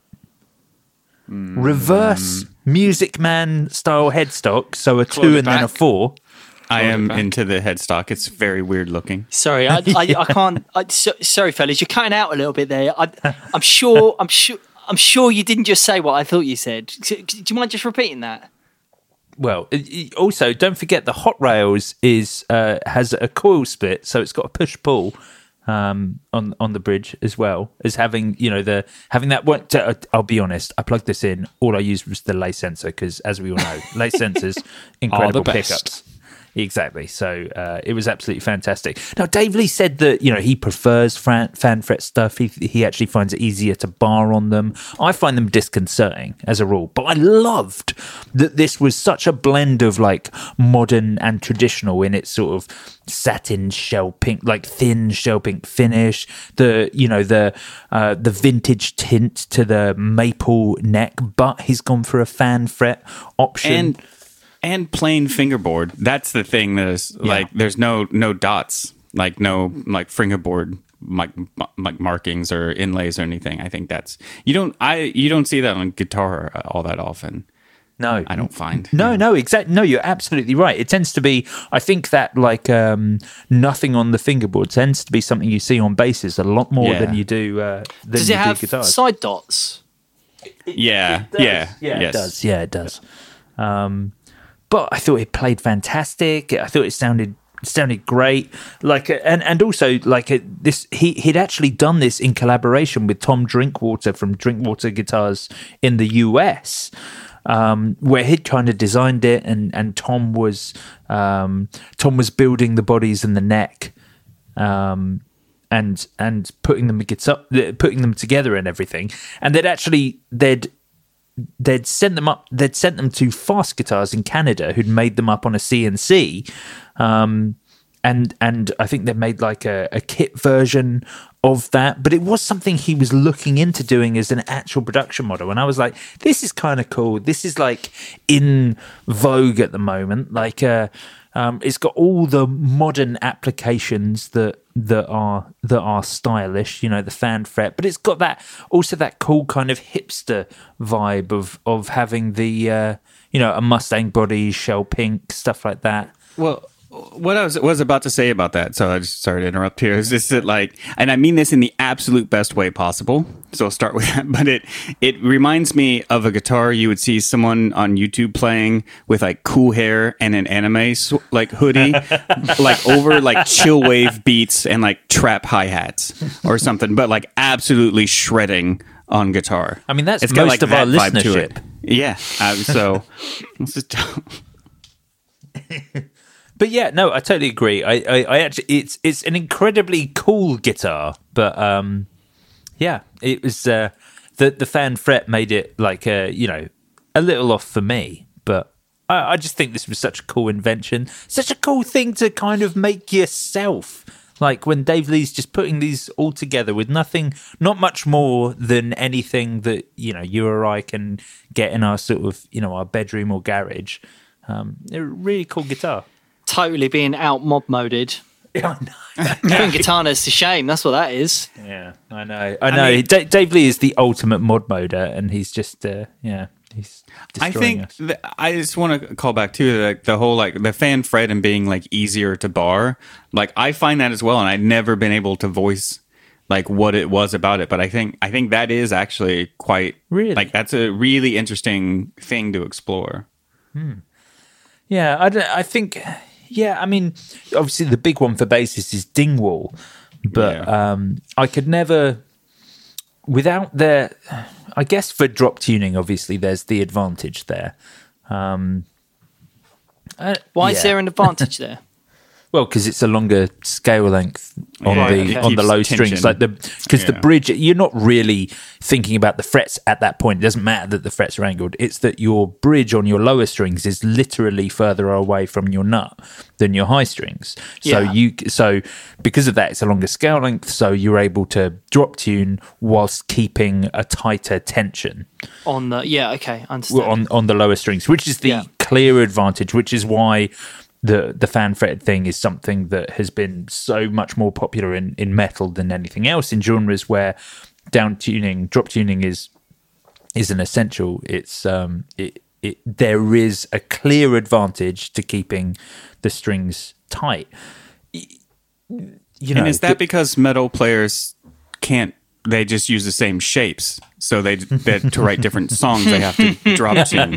reverse Music Man style headstock. So a 2 and then a 4. I am into the headstock. It's very weird looking. Sorry, I can't. Sorry, fellas, you're cutting out a little bit there. I'm sure you didn't just say what I thought you said. Do you mind just repeating that? Well, also don't forget the Hot Rails has a coil split, so it's got a push pull on the bridge as well as having having that one. I'll be honest, I plugged this in. All I used was the lace sensor because, as we all know, lace sensors incredible pickups. Exactly. So it was absolutely fantastic. Now, Dave Lee said that, he prefers fan fret stuff. He actually finds it easier to bar on them. I find them disconcerting as a rule. But I loved that this was such a blend of like modern and traditional in its sort of satin shell pink, like thin shell pink finish. The vintage tint to the maple neck, but he's gone for a fan fret option. And plain fingerboard. That's the thing that is there's no dots, no fingerboard markings or inlays or anything. I think that's you don't see that on guitar all that often. No, I don't find. No, exactly. No, you're absolutely right. It tends to be, I think that like nothing on the fingerboard tends to be something you see on basses a lot more than you do. Does it have guitars. side dots? Yeah, it does. Yeah, it does. But I thought it played fantastic. I thought it sounded great. Like, and also like this, he'd actually done this in collaboration with Tom Drinkwater from Drinkwater Guitars in the US. Where he'd kind of designed it, and Tom was building the bodies and the neck, and putting them together and everything. And they'd sent them up. They'd sent them to Fast Guitars in Canada, who'd made them up on a CNC. And I think they made like a kit version of that, but it was something he was looking into doing as an actual production model. And I was like, this is kind of cool. This is like in vogue at the moment. Like, it's got all the modern applications that are stylish, you know, the fan fret, but it's got that cool kind of hipster vibe of having the, a Mustang body, shell pink, stuff like that. Well, what I was about to say about that, so I just sorry to interrupt here, is just that like, and I mean this in the absolute best way possible, so I'll start with that, but it reminds me of a guitar you would see someone on YouTube playing with like cool hair and an anime like hoodie, like over like chill wave beats and like trap hi-hats or something, but like absolutely shredding on guitar. I mean, that's it's most of our listenership. Yeah, so this is But yeah, no, I totally agree. I actually, it's an incredibly cool guitar, but yeah, it was the fan fret made it like a little off for me. But I just think this was such a cool invention, such a cool thing to kind of make yourself. Like when Dave Lee's just putting these all together with not much more than anything that you or I can get in our sort of our bedroom or garage. A really cool guitar. Totally being out mob moded. Yeah, I know. Putting guitar nerds to shame. That's what that is. Yeah, I know. I mean, Dave Lee is the ultimate mod moder, and he's just he's destroying us. I just want to call back to like the whole like the fan fret and being like easier to bar. Like I find that as well, and I've never been able to voice like what it was about it, but I think that is actually quite really like that's a really interesting thing to explore. Yeah, I think. Yeah, I mean, obviously the big one for bassists is Dingwall, but I could never, without their, I guess for drop tuning, obviously there's the advantage there. Why is there an advantage there? Well, because it's a longer scale length on the low strings, like because the bridge, you're not really thinking about the frets at that point. It doesn't matter that the frets are angled; it's that your bridge on your lower strings is literally further away from your nut than your high strings. So because of that, it's a longer scale length. So you're able to drop tune whilst keeping a tighter tension on the understand on the lower strings, which is the clear advantage. Which is why. The fan fretted thing is something that has been so much more popular in metal than anything else in genres where drop tuning is an essential. It's there is a clear advantage to keeping the strings tight. And is that because metal players can't? They just use the same shapes, so they to write different songs they have to drop tune.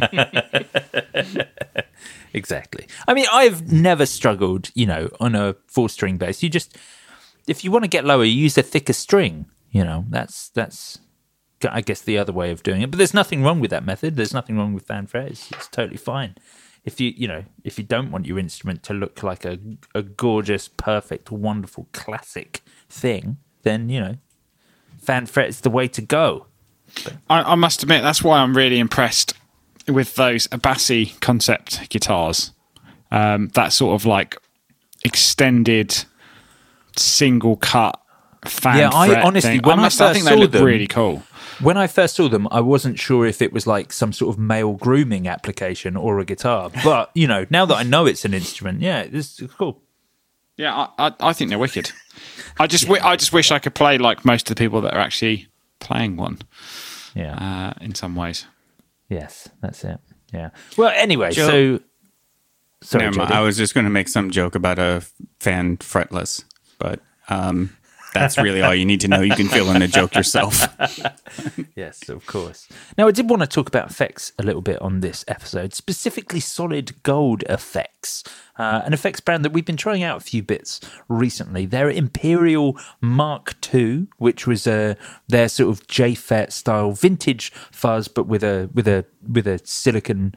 Exactly. I mean, I've never struggled, on a 4-string bass. If you want to get lower, you use a thicker string. That's I guess the other way of doing it. But there's nothing wrong with that method. There's nothing wrong with fan fret. It's totally fine. If you don't want your instrument to look like a gorgeous, perfect, wonderful, classic thing, then fan fret is the way to go. I must admit, that's why I'm really impressed with those Abassi concept guitars. That sort of like extended single cut fan fret I honestly, thing. I think they look really cool. When I first saw them, I wasn't sure if it was like some sort of male grooming application or a guitar. But, now that I know it's an instrument, this is cool. Yeah, I think they're wicked. I just wish I could play like most of the people that are actually playing one. Yeah. In some ways. Yes, that's it. Yeah. Well, anyway, Joe- sorry, Never mind. JD. I was just going to make some joke about a fan fretless, but that's really all you need to know. You can fill in the joke yourself. Yes, of course. Now, I did want to talk about effects a little bit on this episode, specifically Solid Gold Effects, an effects brand that we've been trying out a few bits recently. Their Imperial Mark II, which was their sort of JFET style vintage fuzz, but with a silicon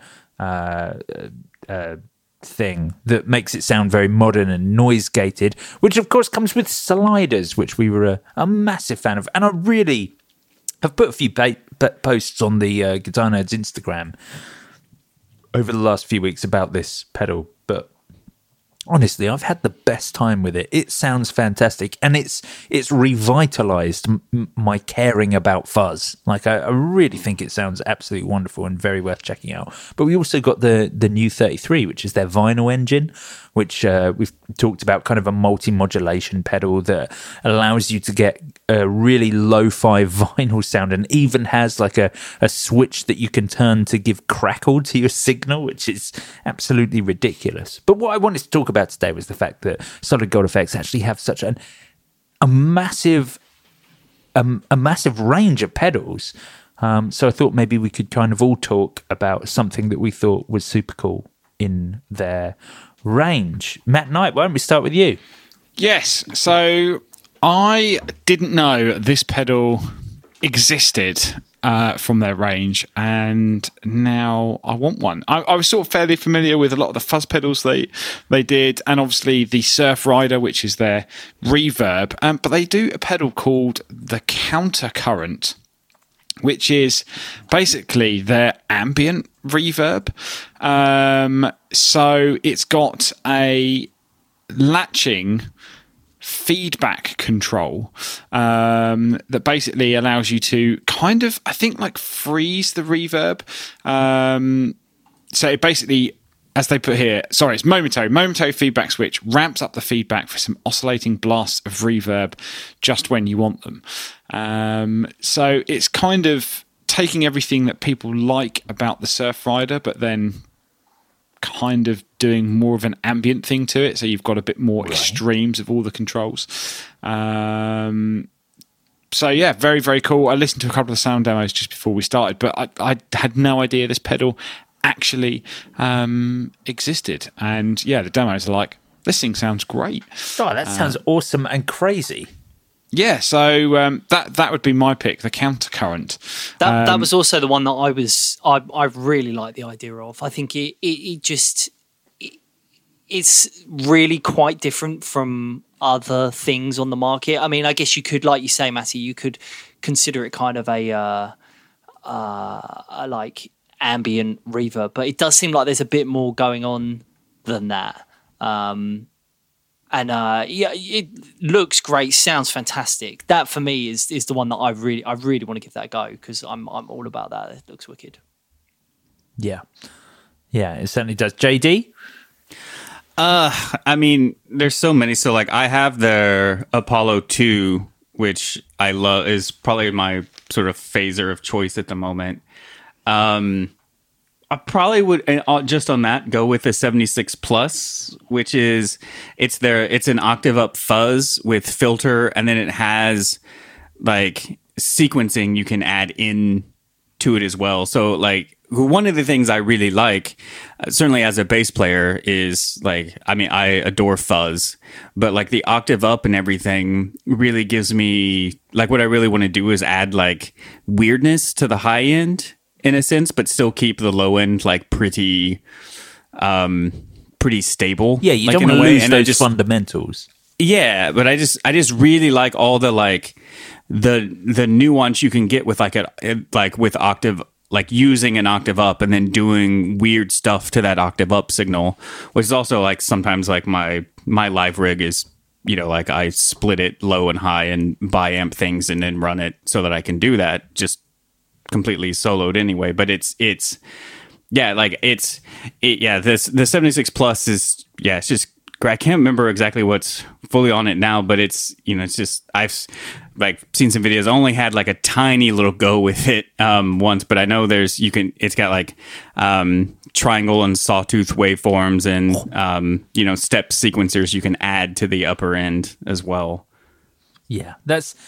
thing that makes it sound very modern and noise gated, which of course comes with sliders, which we were a massive fan of. And I really have put a few posts on the Guitar Nerds Instagram over the last few weeks about this pedal, but honestly, I've had the best time with it. It sounds fantastic, and it's revitalized my caring about fuzz. Like, I really think it sounds absolutely wonderful and very worth checking out. But we also got the new 33, which is their vinyl engine, which we've talked about, kind of a multi-modulation pedal that allows you to get a really lo-fi vinyl sound, and even has like a switch that you can turn to give crackle to your signal, which is absolutely ridiculous. But what I wanted to talk about today was the fact that Solid Gold Effects actually have such a massive range of pedals. So I thought maybe we could kind of all talk about something that we thought was super cool in their range. Matt Knight, why don't we start with you? Yes. So I didn't know this pedal existed from their range, and now I want one. I was sort of fairly familiar with a lot of the fuzz pedals they did, and obviously the Surf Rider, which is their reverb, but they do a pedal called the Countercurrent, which is basically their ambient reverb. So it's got a latching feedback control that basically allows you to kind of, I think, like freeze the reverb. So it basically, as they put here, it's momentary feedback switch ramps up the feedback for some oscillating blasts of reverb just when you want them. So it's kind of taking everything that people like about the Surf Rider, but then kind of doing more of an ambient thing to it, so you've got a bit more extremes of all the controls. So yeah, very, very cool. I listened to a couple of sound demos just before we started, but I had no idea this pedal actually existed. And yeah, the demos are like, this thing sounds great. Oh, that sounds awesome and crazy. Yeah, so that would be my pick, the Countercurrent. That was also the one that I really like the idea of. I think it's really quite different from other things on the market. I mean, I guess you could, like you say, Matty, you could consider it kind of a like ambient reverb, but it does seem like there's a bit more going on than that. And yeah, it looks great, sounds fantastic. That for me is the one that I really want to give that a go, because I'm all about that. It looks wicked. Yeah, it certainly does. JD? I mean, there's so many. So like, I have their Apollo 2, which I love, is probably my sort of phaser of choice at the moment. I probably would, just on that, go with the 76 Plus, which is, it's an octave up fuzz with filter, and then it has like sequencing you can add in to it as well. So like, one of the things I really like, certainly as a bass player, is like, I mean, I adore fuzz, but like the octave up and everything really gives me, like, what I really want to do is add like weirdness to the high end, in a sense, but still keep the low end like pretty stable. Yeah, you like, don't want to lose those fundamentals. Yeah, but I just really like all the like the nuance you can get with with octave, like using an octave up and then doing weird stuff to that octave up signal, which is also like sometimes like my live rig is, you know, like I split it low and high and bi-amp things and then run it so that I can do that just completely soloed anyway. But the 76 Plus is, yeah, it's just great. I can't remember exactly what's fully on it now, but it's, you know, it's just, I've like seen some videos. I only had like a tiny little go with it once, but I know it's got like triangle and sawtooth waveforms and, you know, step sequencers you can add to the upper end as well. Yeah,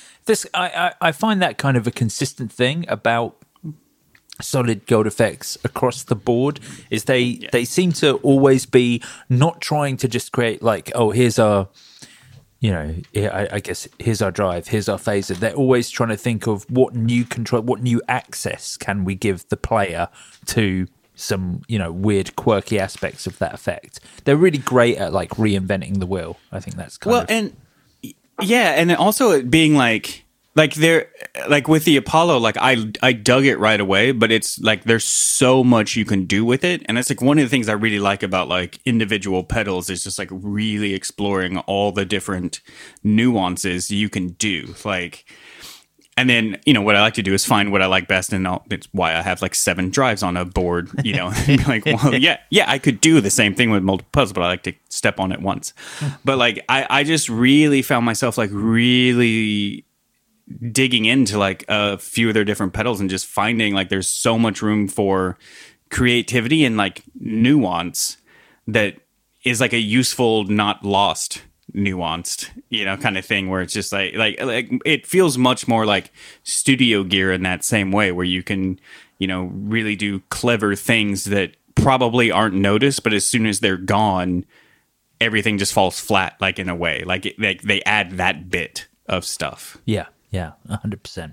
I find that kind of a consistent thing about Solid Gold Effects across the board is they seem to always be not trying to just create like, oh, here's our, you know, I guess here's our drive, here's our phaser. They're always trying to think of what new control, what new access can we give the player to some, you know, weird quirky aspects of that effect. They're really great at like reinventing the wheel. I think that's kind of... and yeah, and also it being like they're like with the Apollo, like I dug it right away, but it's like there's so much you can do with it, and it's like one of the things I really like about like individual pedals is just like really exploring all the different nuances you can do, like. And then, you know, what I like to do is find what I like best, and it's why I have like 7 drives on a board, you know, and be like, well, yeah, I could do the same thing with multiple pedals, but I like to step on it once. But like, I just really found myself like really digging into like a few of their different pedals and just finding like there's so much room for creativity and like nuance that is like a useful, not lost nuanced, you know, kind of thing where it's just like it feels much more like studio gear in that same way where you can, you know, really do clever things that probably aren't noticed, but as soon as they're gone, everything just falls flat, like in a way, like they add that bit of stuff. Yeah, 100%.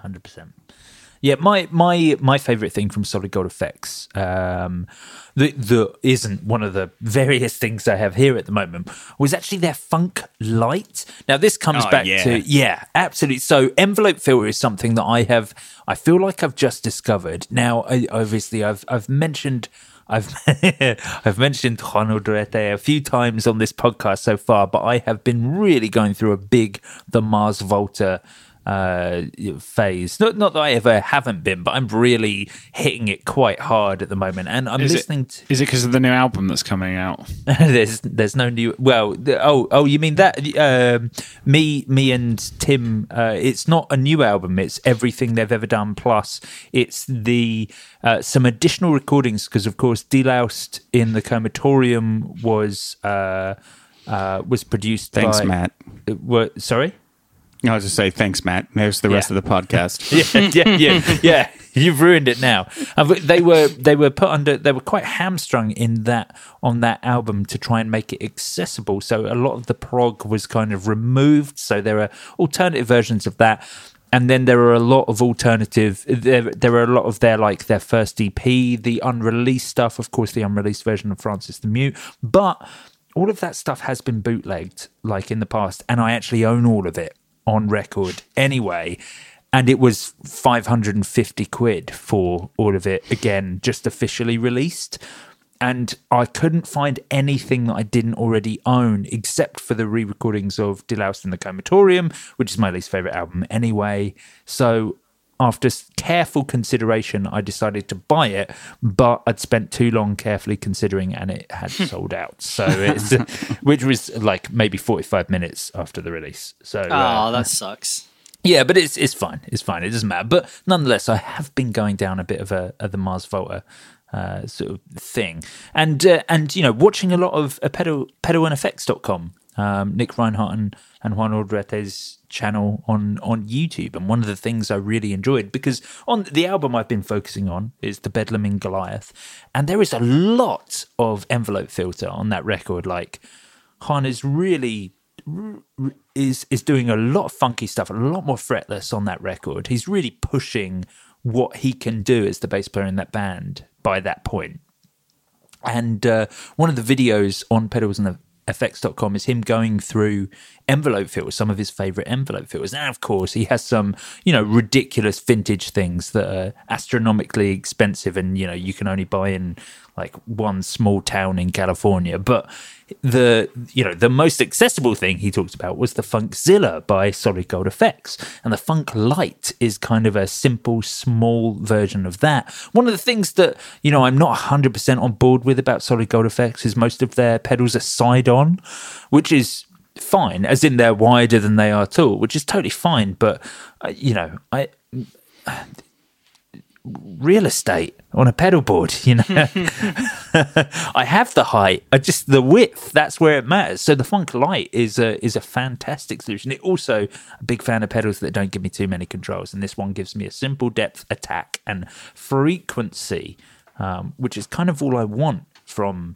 Yeah, my favorite thing from Solid Gold Effects, that isn't one of the various things I have here at the moment, was actually their Funk Light. Now this comes back to absolutely. So envelope filter is something that I feel like I've just discovered. Now, obviously, I've mentioned I've mentioned Juan Aldrete a few times on this podcast so far, but I have been really going through the Mars Volta phase. Not that I ever haven't been, but I'm really hitting it quite hard at the moment. And I'm listening to... Is it because of the new album that's coming out? There's no new... Well, you mean that? Me and Tim, it's not a new album. It's everything they've ever done. Plus, it's some additional recordings because, of course, Deloused in the Comatorium was produced by... Thanks, Matt. Sorry? I was just say thanks, Matt. There's the rest of the podcast. yeah. You've ruined it now. They were put under. They were quite hamstrung on that album to try and make it accessible. So a lot of the prog was kind of removed. So there are alternative versions of that. And then there are a lot of alternative. There are a lot of their first EP, the unreleased stuff. Of course, the unreleased version of Francis the Mute, but all of that stuff has been bootlegged like in the past, and I actually own all of it on record anyway, and it was 550 quid for all of it, again, just officially released. And I couldn't find anything that I didn't already own except for the re-recordings of Deloused in the Comatorium, which is my least favourite album anyway. So after careful consideration, I decided to buy it, but I'd spent too long carefully considering and it had sold out. So which was like maybe 45 minutes after the release. So that sucks. Yeah, but it's fine. It's fine. It doesn't matter. But nonetheless, I have been going down a bit of the Mars Volta sort of thing, and you know, watching a lot of pedalandeffects.com, Nick Reinhardt and Juan Aldrete's channel on YouTube. And one of the things I really enjoyed, because on the album I've been focusing on is the Bedlam in Goliath, and there is a lot of envelope filter on that record. Like Juan is really is doing a lot of funky stuff, a lot more fretless on that record. He's really pushing what he can do as the bass player in that band by that point. And one of the videos on pedalandeffects.com is him going through envelope filters, some of his favorite envelope filters. And of course, he has some, you know, ridiculous vintage things that are astronomically expensive, and you know, you can only buy in like one small town in California. But the most accessible thing he talked about was the Funkzilla by Solid Gold Effects, and the Funk Lite is kind of a simple, small version of that. One of the things that I'm not 100% on board with about Solid Gold Effects is most of their pedals are side-on, which is fine, as in they're wider than they are tall, which is totally fine. But real estate on a pedal board, I have the height, the width, that's where it matters. So the Funk Lite is a fantastic solution. It also, a big fan of pedals that don't give me too many controls, and this one gives me a simple depth, attack, and frequency, which is kind of all I want from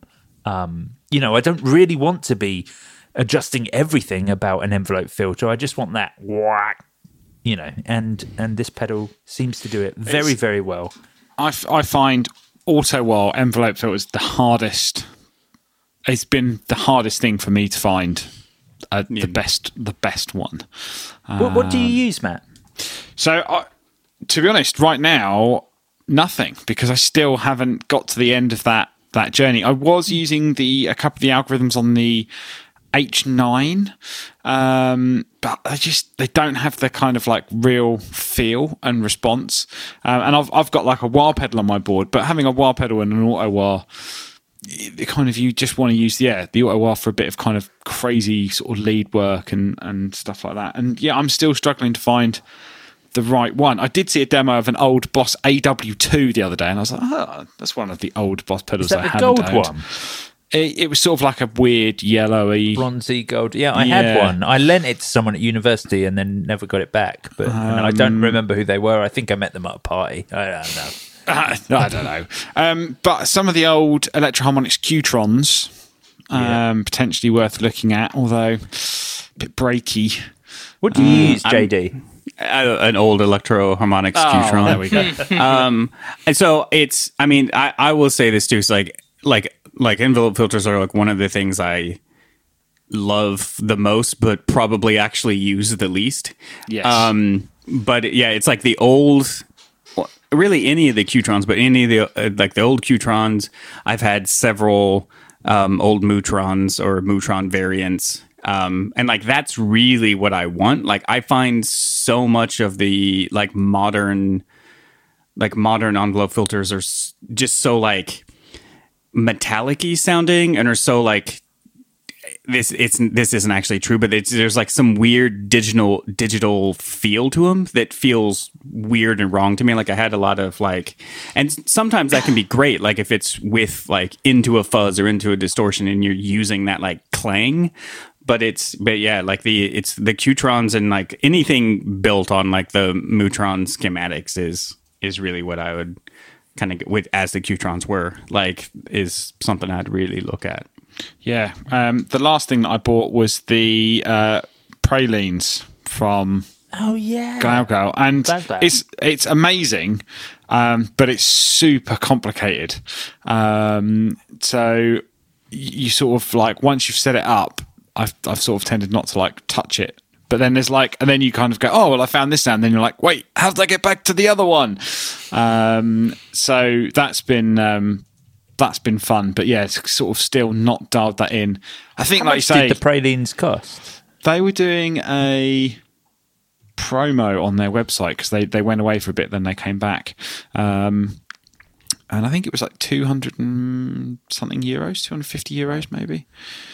I don't really want to be adjusting everything about an envelope filter. I just want that whack, and this pedal seems to do it very, very well. I find auto wah envelope filters the hardest. It's been the hardest thing for me to find the best one. What do you use, Matt? So, to be honest, right now, nothing, because I still haven't got to the end of that journey. I was using a couple of the algorithms on the H9, but they don't have the kind of like real feel and response. And I've got like a wah pedal on my board, but having a wah pedal and an auto wah, you just want to use the auto wah for a bit of kind of crazy sort of lead work and stuff like that. And I'm still struggling to find the right one. I did see a demo of an old Boss AW2 the other day, and I was like, that's one of the old Boss pedals I haven't owned. Is that the gold one? It was sort of like a weird yellowy, bronzy gold. Yeah, I had one. I lent it to someone at university and then never got it back. But I don't remember who they were. I think I met them at a party. I don't know. I don't know. But some of the old Electro-Harmonix Qtrons, potentially worth looking at, although a bit breaky. What do you use, JD? An old Electro-Harmonix Qtron. There we go. And so it's, I will say this too. It's like envelope filters are like one of the things I love the most, but probably actually use the least. Yes. But it's like the old, really any of the Qtrons, but any of the like the old Qtrons. I've had several old Mutrons or Mutron variants. And like that's really what I want. Like I find so much of the like modern envelope filters are just so like metallic-y sounding and are so like this isn't actually true, but there's like some weird digital feel to them that feels weird and wrong to me. Like I had a lot of like, and sometimes that can be great, like if it's with like into a fuzz or into a distortion and you're using that like clang. But it's the Qtrons and like anything built on like the Mutron schematics is really what I would kind of with as the Qtrons were like is something I'd really look at. Yeah. The last thing that I bought was the Pralines from GlaoGlao, and it's amazing, but it's super complicated. So you sort of like once you've set it up, I've sort of tended not to like touch it. But then there's like, and then you kind of go, oh, well, I found this sound. And then you're like, wait, how did I get back to the other one? So that's been fun. But yeah, it's sort of still not dialed that in. I think, how like much you say, did the Pralines cost? They were doing a promo on their website because they went away for a bit, then they came back. And I think it was like 200 and something euros, 250 euros maybe.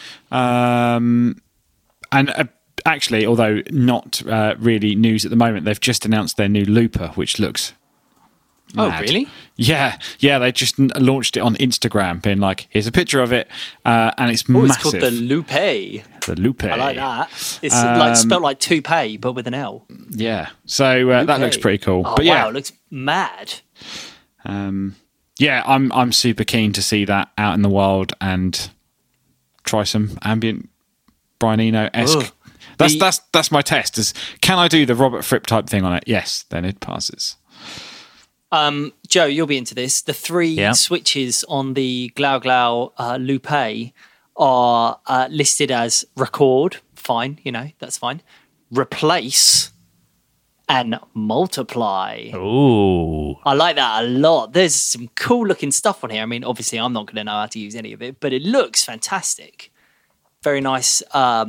Actually, although not really news at the moment, they've just announced their new Looper, which looks mad. Oh, really? Yeah. They just launched it on Instagram, being like, here's a picture of it, and it's massive. It's called the Lupe. The Lupe. I like that. It's like spelled like toupee, but with an L. Yeah. So that looks pretty cool. Oh, but yeah, wow, it looks mad. Yeah, I'm super keen to see that out in the wild and try some ambient Brian Eno-esque. That's my test. Is can I do the Robert Fripp type thing on it? Yes, then it passes. Joe, you'll be into this. The three switches on the GlaoGlao Lupe are listed as record. Fine, that's fine. Replace and Multiply. Ooh. I like that a lot. There's some cool looking stuff on here. I mean, obviously, I'm not going to know how to use any of it, but it looks fantastic. Very nice,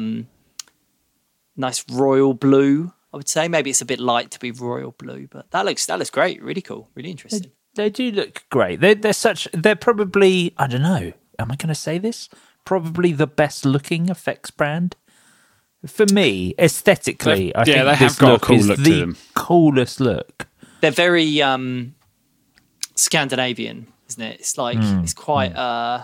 nice royal blue, I would say. Maybe it's a bit light to be royal blue, but that looks great. Really cool. Really interesting. They do look great. They're probably, I don't know, am I going to say this? Probably the best looking effects brand. For me, aesthetically, I think they this have got a look cool is look to the them. coolest look. They're very Scandinavian, isn't it? It's like it's quite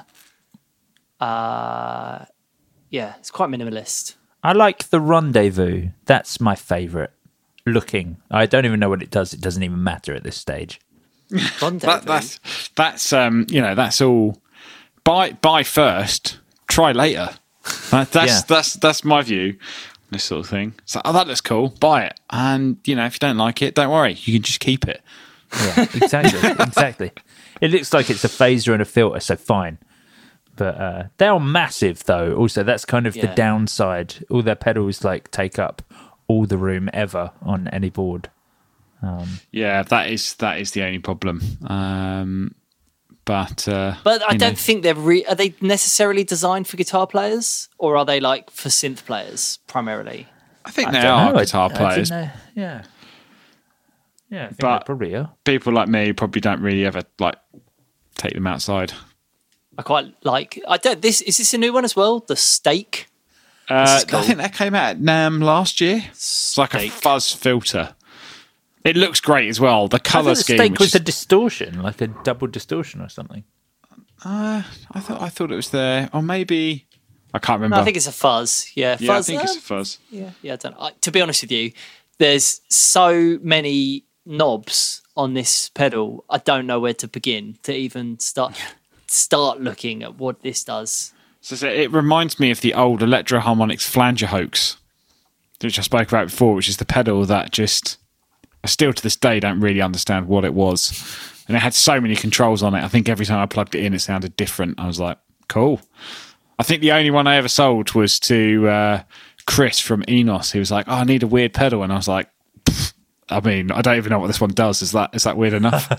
it's quite minimalist. I like the Rendezvous. That's my favourite looking. I don't even know what it does. It doesn't even matter at this stage. Rendezvous. That's that's all. Buy first, try later. That's my view. This sort of thing. So that looks cool. Buy it, and if you don't like it, don't worry. You can just keep it. Yeah, exactly. It looks like it's a phaser and a filter, so fine. But they are massive, though. Also, that's kind of the downside. All their pedals take up all the room ever on any board. That is the only problem. But I don't think they're. Are they necessarily designed for guitar players, or are they for synth players primarily? I think they are guitar players. Yeah, I think they probably are. People like me probably don't really ever take them outside. I quite like. Is this a new one as well? The Stake. Cool. I think that came out at NAMM last year. It's like a fuzz filter. It looks great as well. The colour scheme. The Stake was a distortion, like a double distortion or something. I thought it was there, or maybe I can't remember. No, I think it's a fuzz. Yeah, fuzz. I think it's a fuzz. Yeah. I don't know. To be honest with you, there's so many knobs on this pedal. I don't know where to begin to even start looking at what this does. So it reminds me of the old Electro Harmonix Flanger Hoax, which I spoke about before, which is the pedal that just. I still to this day don't really understand what it was. And it had so many controls on it. I think every time I plugged it in, it sounded different. I was like, cool. I think the only one I ever sold was to Chris from Enos. He was like, I need a weird pedal. And I was like, I mean, I don't even know what this one does. Is that weird enough?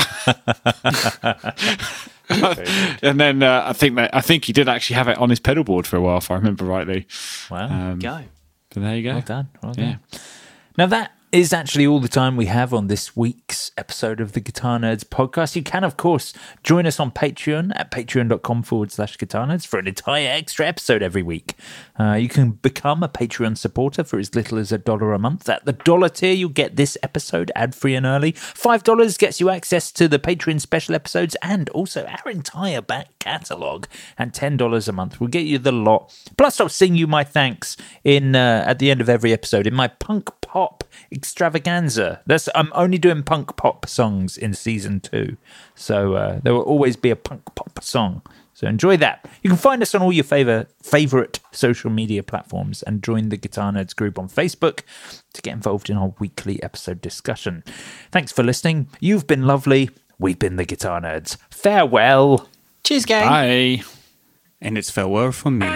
And then I think he did actually have it on his pedal board for a while, if I remember rightly. Wow. Go. But there you go. Well done. Now that is actually all the time we have on this week's episode of the Guitar Nerds podcast. You can, of course, join us on Patreon at patreon.com/Guitar Nerds for an entire extra episode every week. You can become a Patreon supporter for as little as $1 a month. At the $1 tier, you'll get this episode ad-free and early. $5 gets you access to the Patreon special episodes and also our entire back catalogue. And $10 a month will get you the lot. Plus, I'll sing you my thanks at the end of every episode in my punk pop extravaganza. I'm only doing punk pop songs in season 2, so there will always be a punk pop song. So enjoy that. You can find us on all your favorite social media platforms and join the Guitar Nerds group on Facebook to get involved in our weekly episode discussion. Thanks for listening. You've been lovely. We've been the Guitar Nerds. Farewell. Cheers, gang. Bye. And it's farewell from me.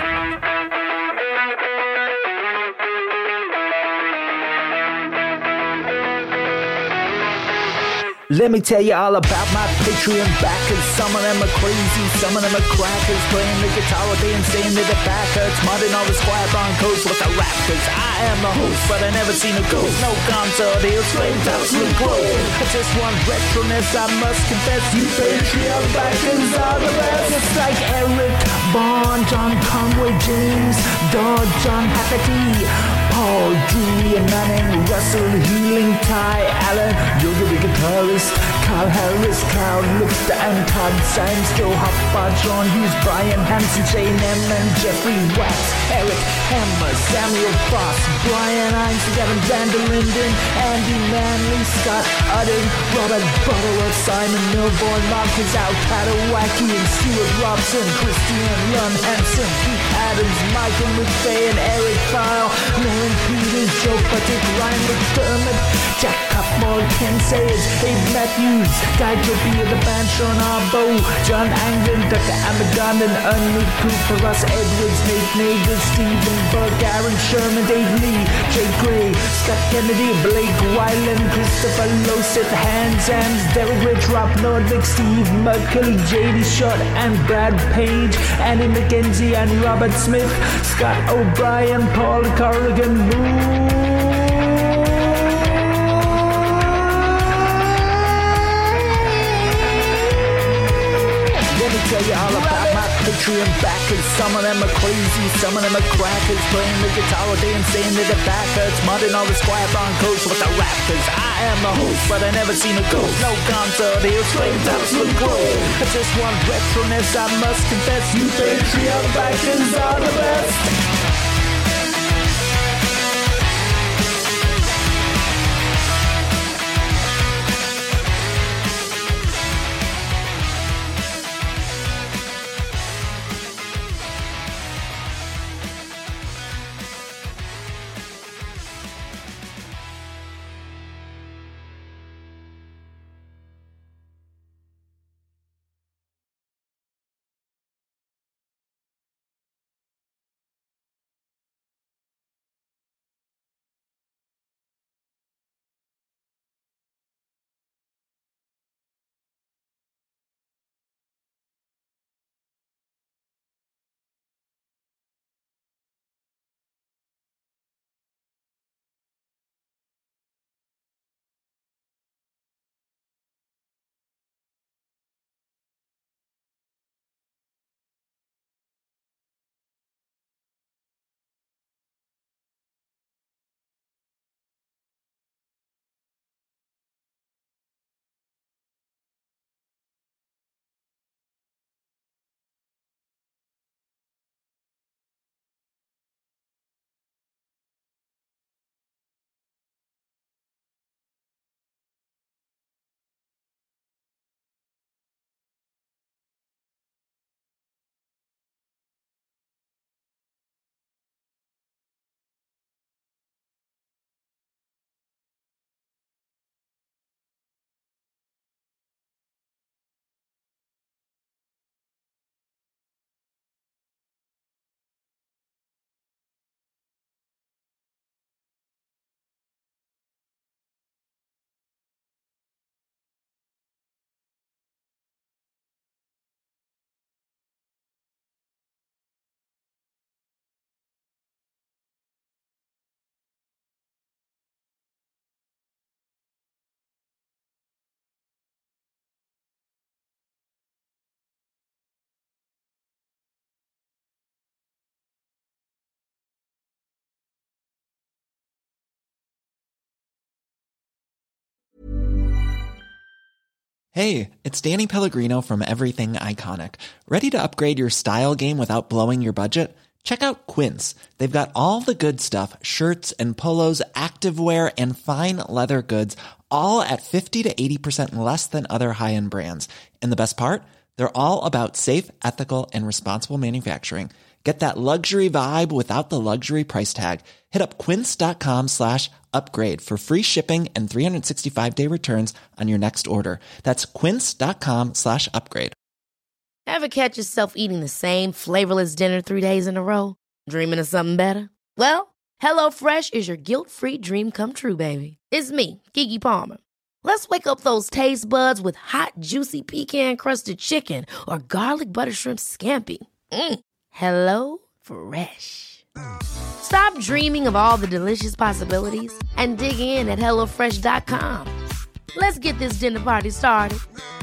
Let me tell you all about my Patreon backers. Some of them are crazy, some of them are crackers. Playing the guitar all day and saying that the back hurts. Modding all the squire broncos with the rap. Cause I am the host, but I never seen a ghost. No concert deals, flames absolute growth. I just want retroness, I must confess. You Patreon backers are the best. It's like Eric Bond, John Conway, James Dodd, John Hafferty, Paul D. Manning, Russell Healing, Ty Allen, Yoga the guitarist, Carl Harris, Carl Lufter and Todd Symes, Joe Hopper, John Hughes, Brian Hansen, Shane M. and Jeffrey Wax, Eric Hammer, Samuel Foss, Brian Hines, Gavin Vanderlinden, Andy Manley, Scott Udden, Robert Butterworth, Simon Milborn, Marcus Alpatawaki and Stuart Robson, Christian Lund Hansen, Pete Adams, Michael McVeigh and Eric Kyle, Lauren Peters, Joe Patrick, Ryan McDermott, Jack Cupmore, Ken Sayers, Abe Matthews, Guy Tropia, the band, Sean Arbo, John Anglin, Dr. Amagon, and Ernie Cooper, Russ Edwards, Nate Nagel, Stephen Burke, Aaron Sherman, Dave Lee, Jay Gray, Scott Kennedy, Blake Wyland, Christopher Loseth, Hans Sams, Derek Rich, Rob Nordvik, Steve Merkel, J.D. Short, and Brad Page, Annie McKenzie, and Robert Smith, Scott O'Brien, Paul Corrigan, Let me tell you all about my Patreon backers. Some of them are crazy, some of them are crackers. Playing the guitar all day and saying that the back hurts. Modding all the Squire Broncos with the Raptors. I am the host, but I never seen a ghost. No concert here, straight absolute growth. I just want retroness, I must confess. You Patreon backers are the best. Hey, it's Danny Pellegrino from Everything Iconic. Ready to upgrade your style game without blowing your budget? Check out Quince. They've got all the good stuff, shirts and polos, activewear, and fine leather goods, all at 50 to 80% less than other high-end brands. And the best part? They're all about safe, ethical, and responsible manufacturing. Get that luxury vibe without the luxury price tag. Hit up quince.com/upgrade for free shipping and 365-day returns on your next order. That's quince.com/upgrade. Ever catch yourself eating the same flavorless dinner 3 days in a row? Dreaming of something better? Well, HelloFresh is your guilt-free dream come true, baby. It's me, Keke Palmer. Let's wake up those taste buds with hot, juicy pecan-crusted chicken or garlic butter shrimp scampi. Hello Fresh. Stop dreaming of all the delicious possibilities and dig in at HelloFresh.com. Let's get this dinner party started.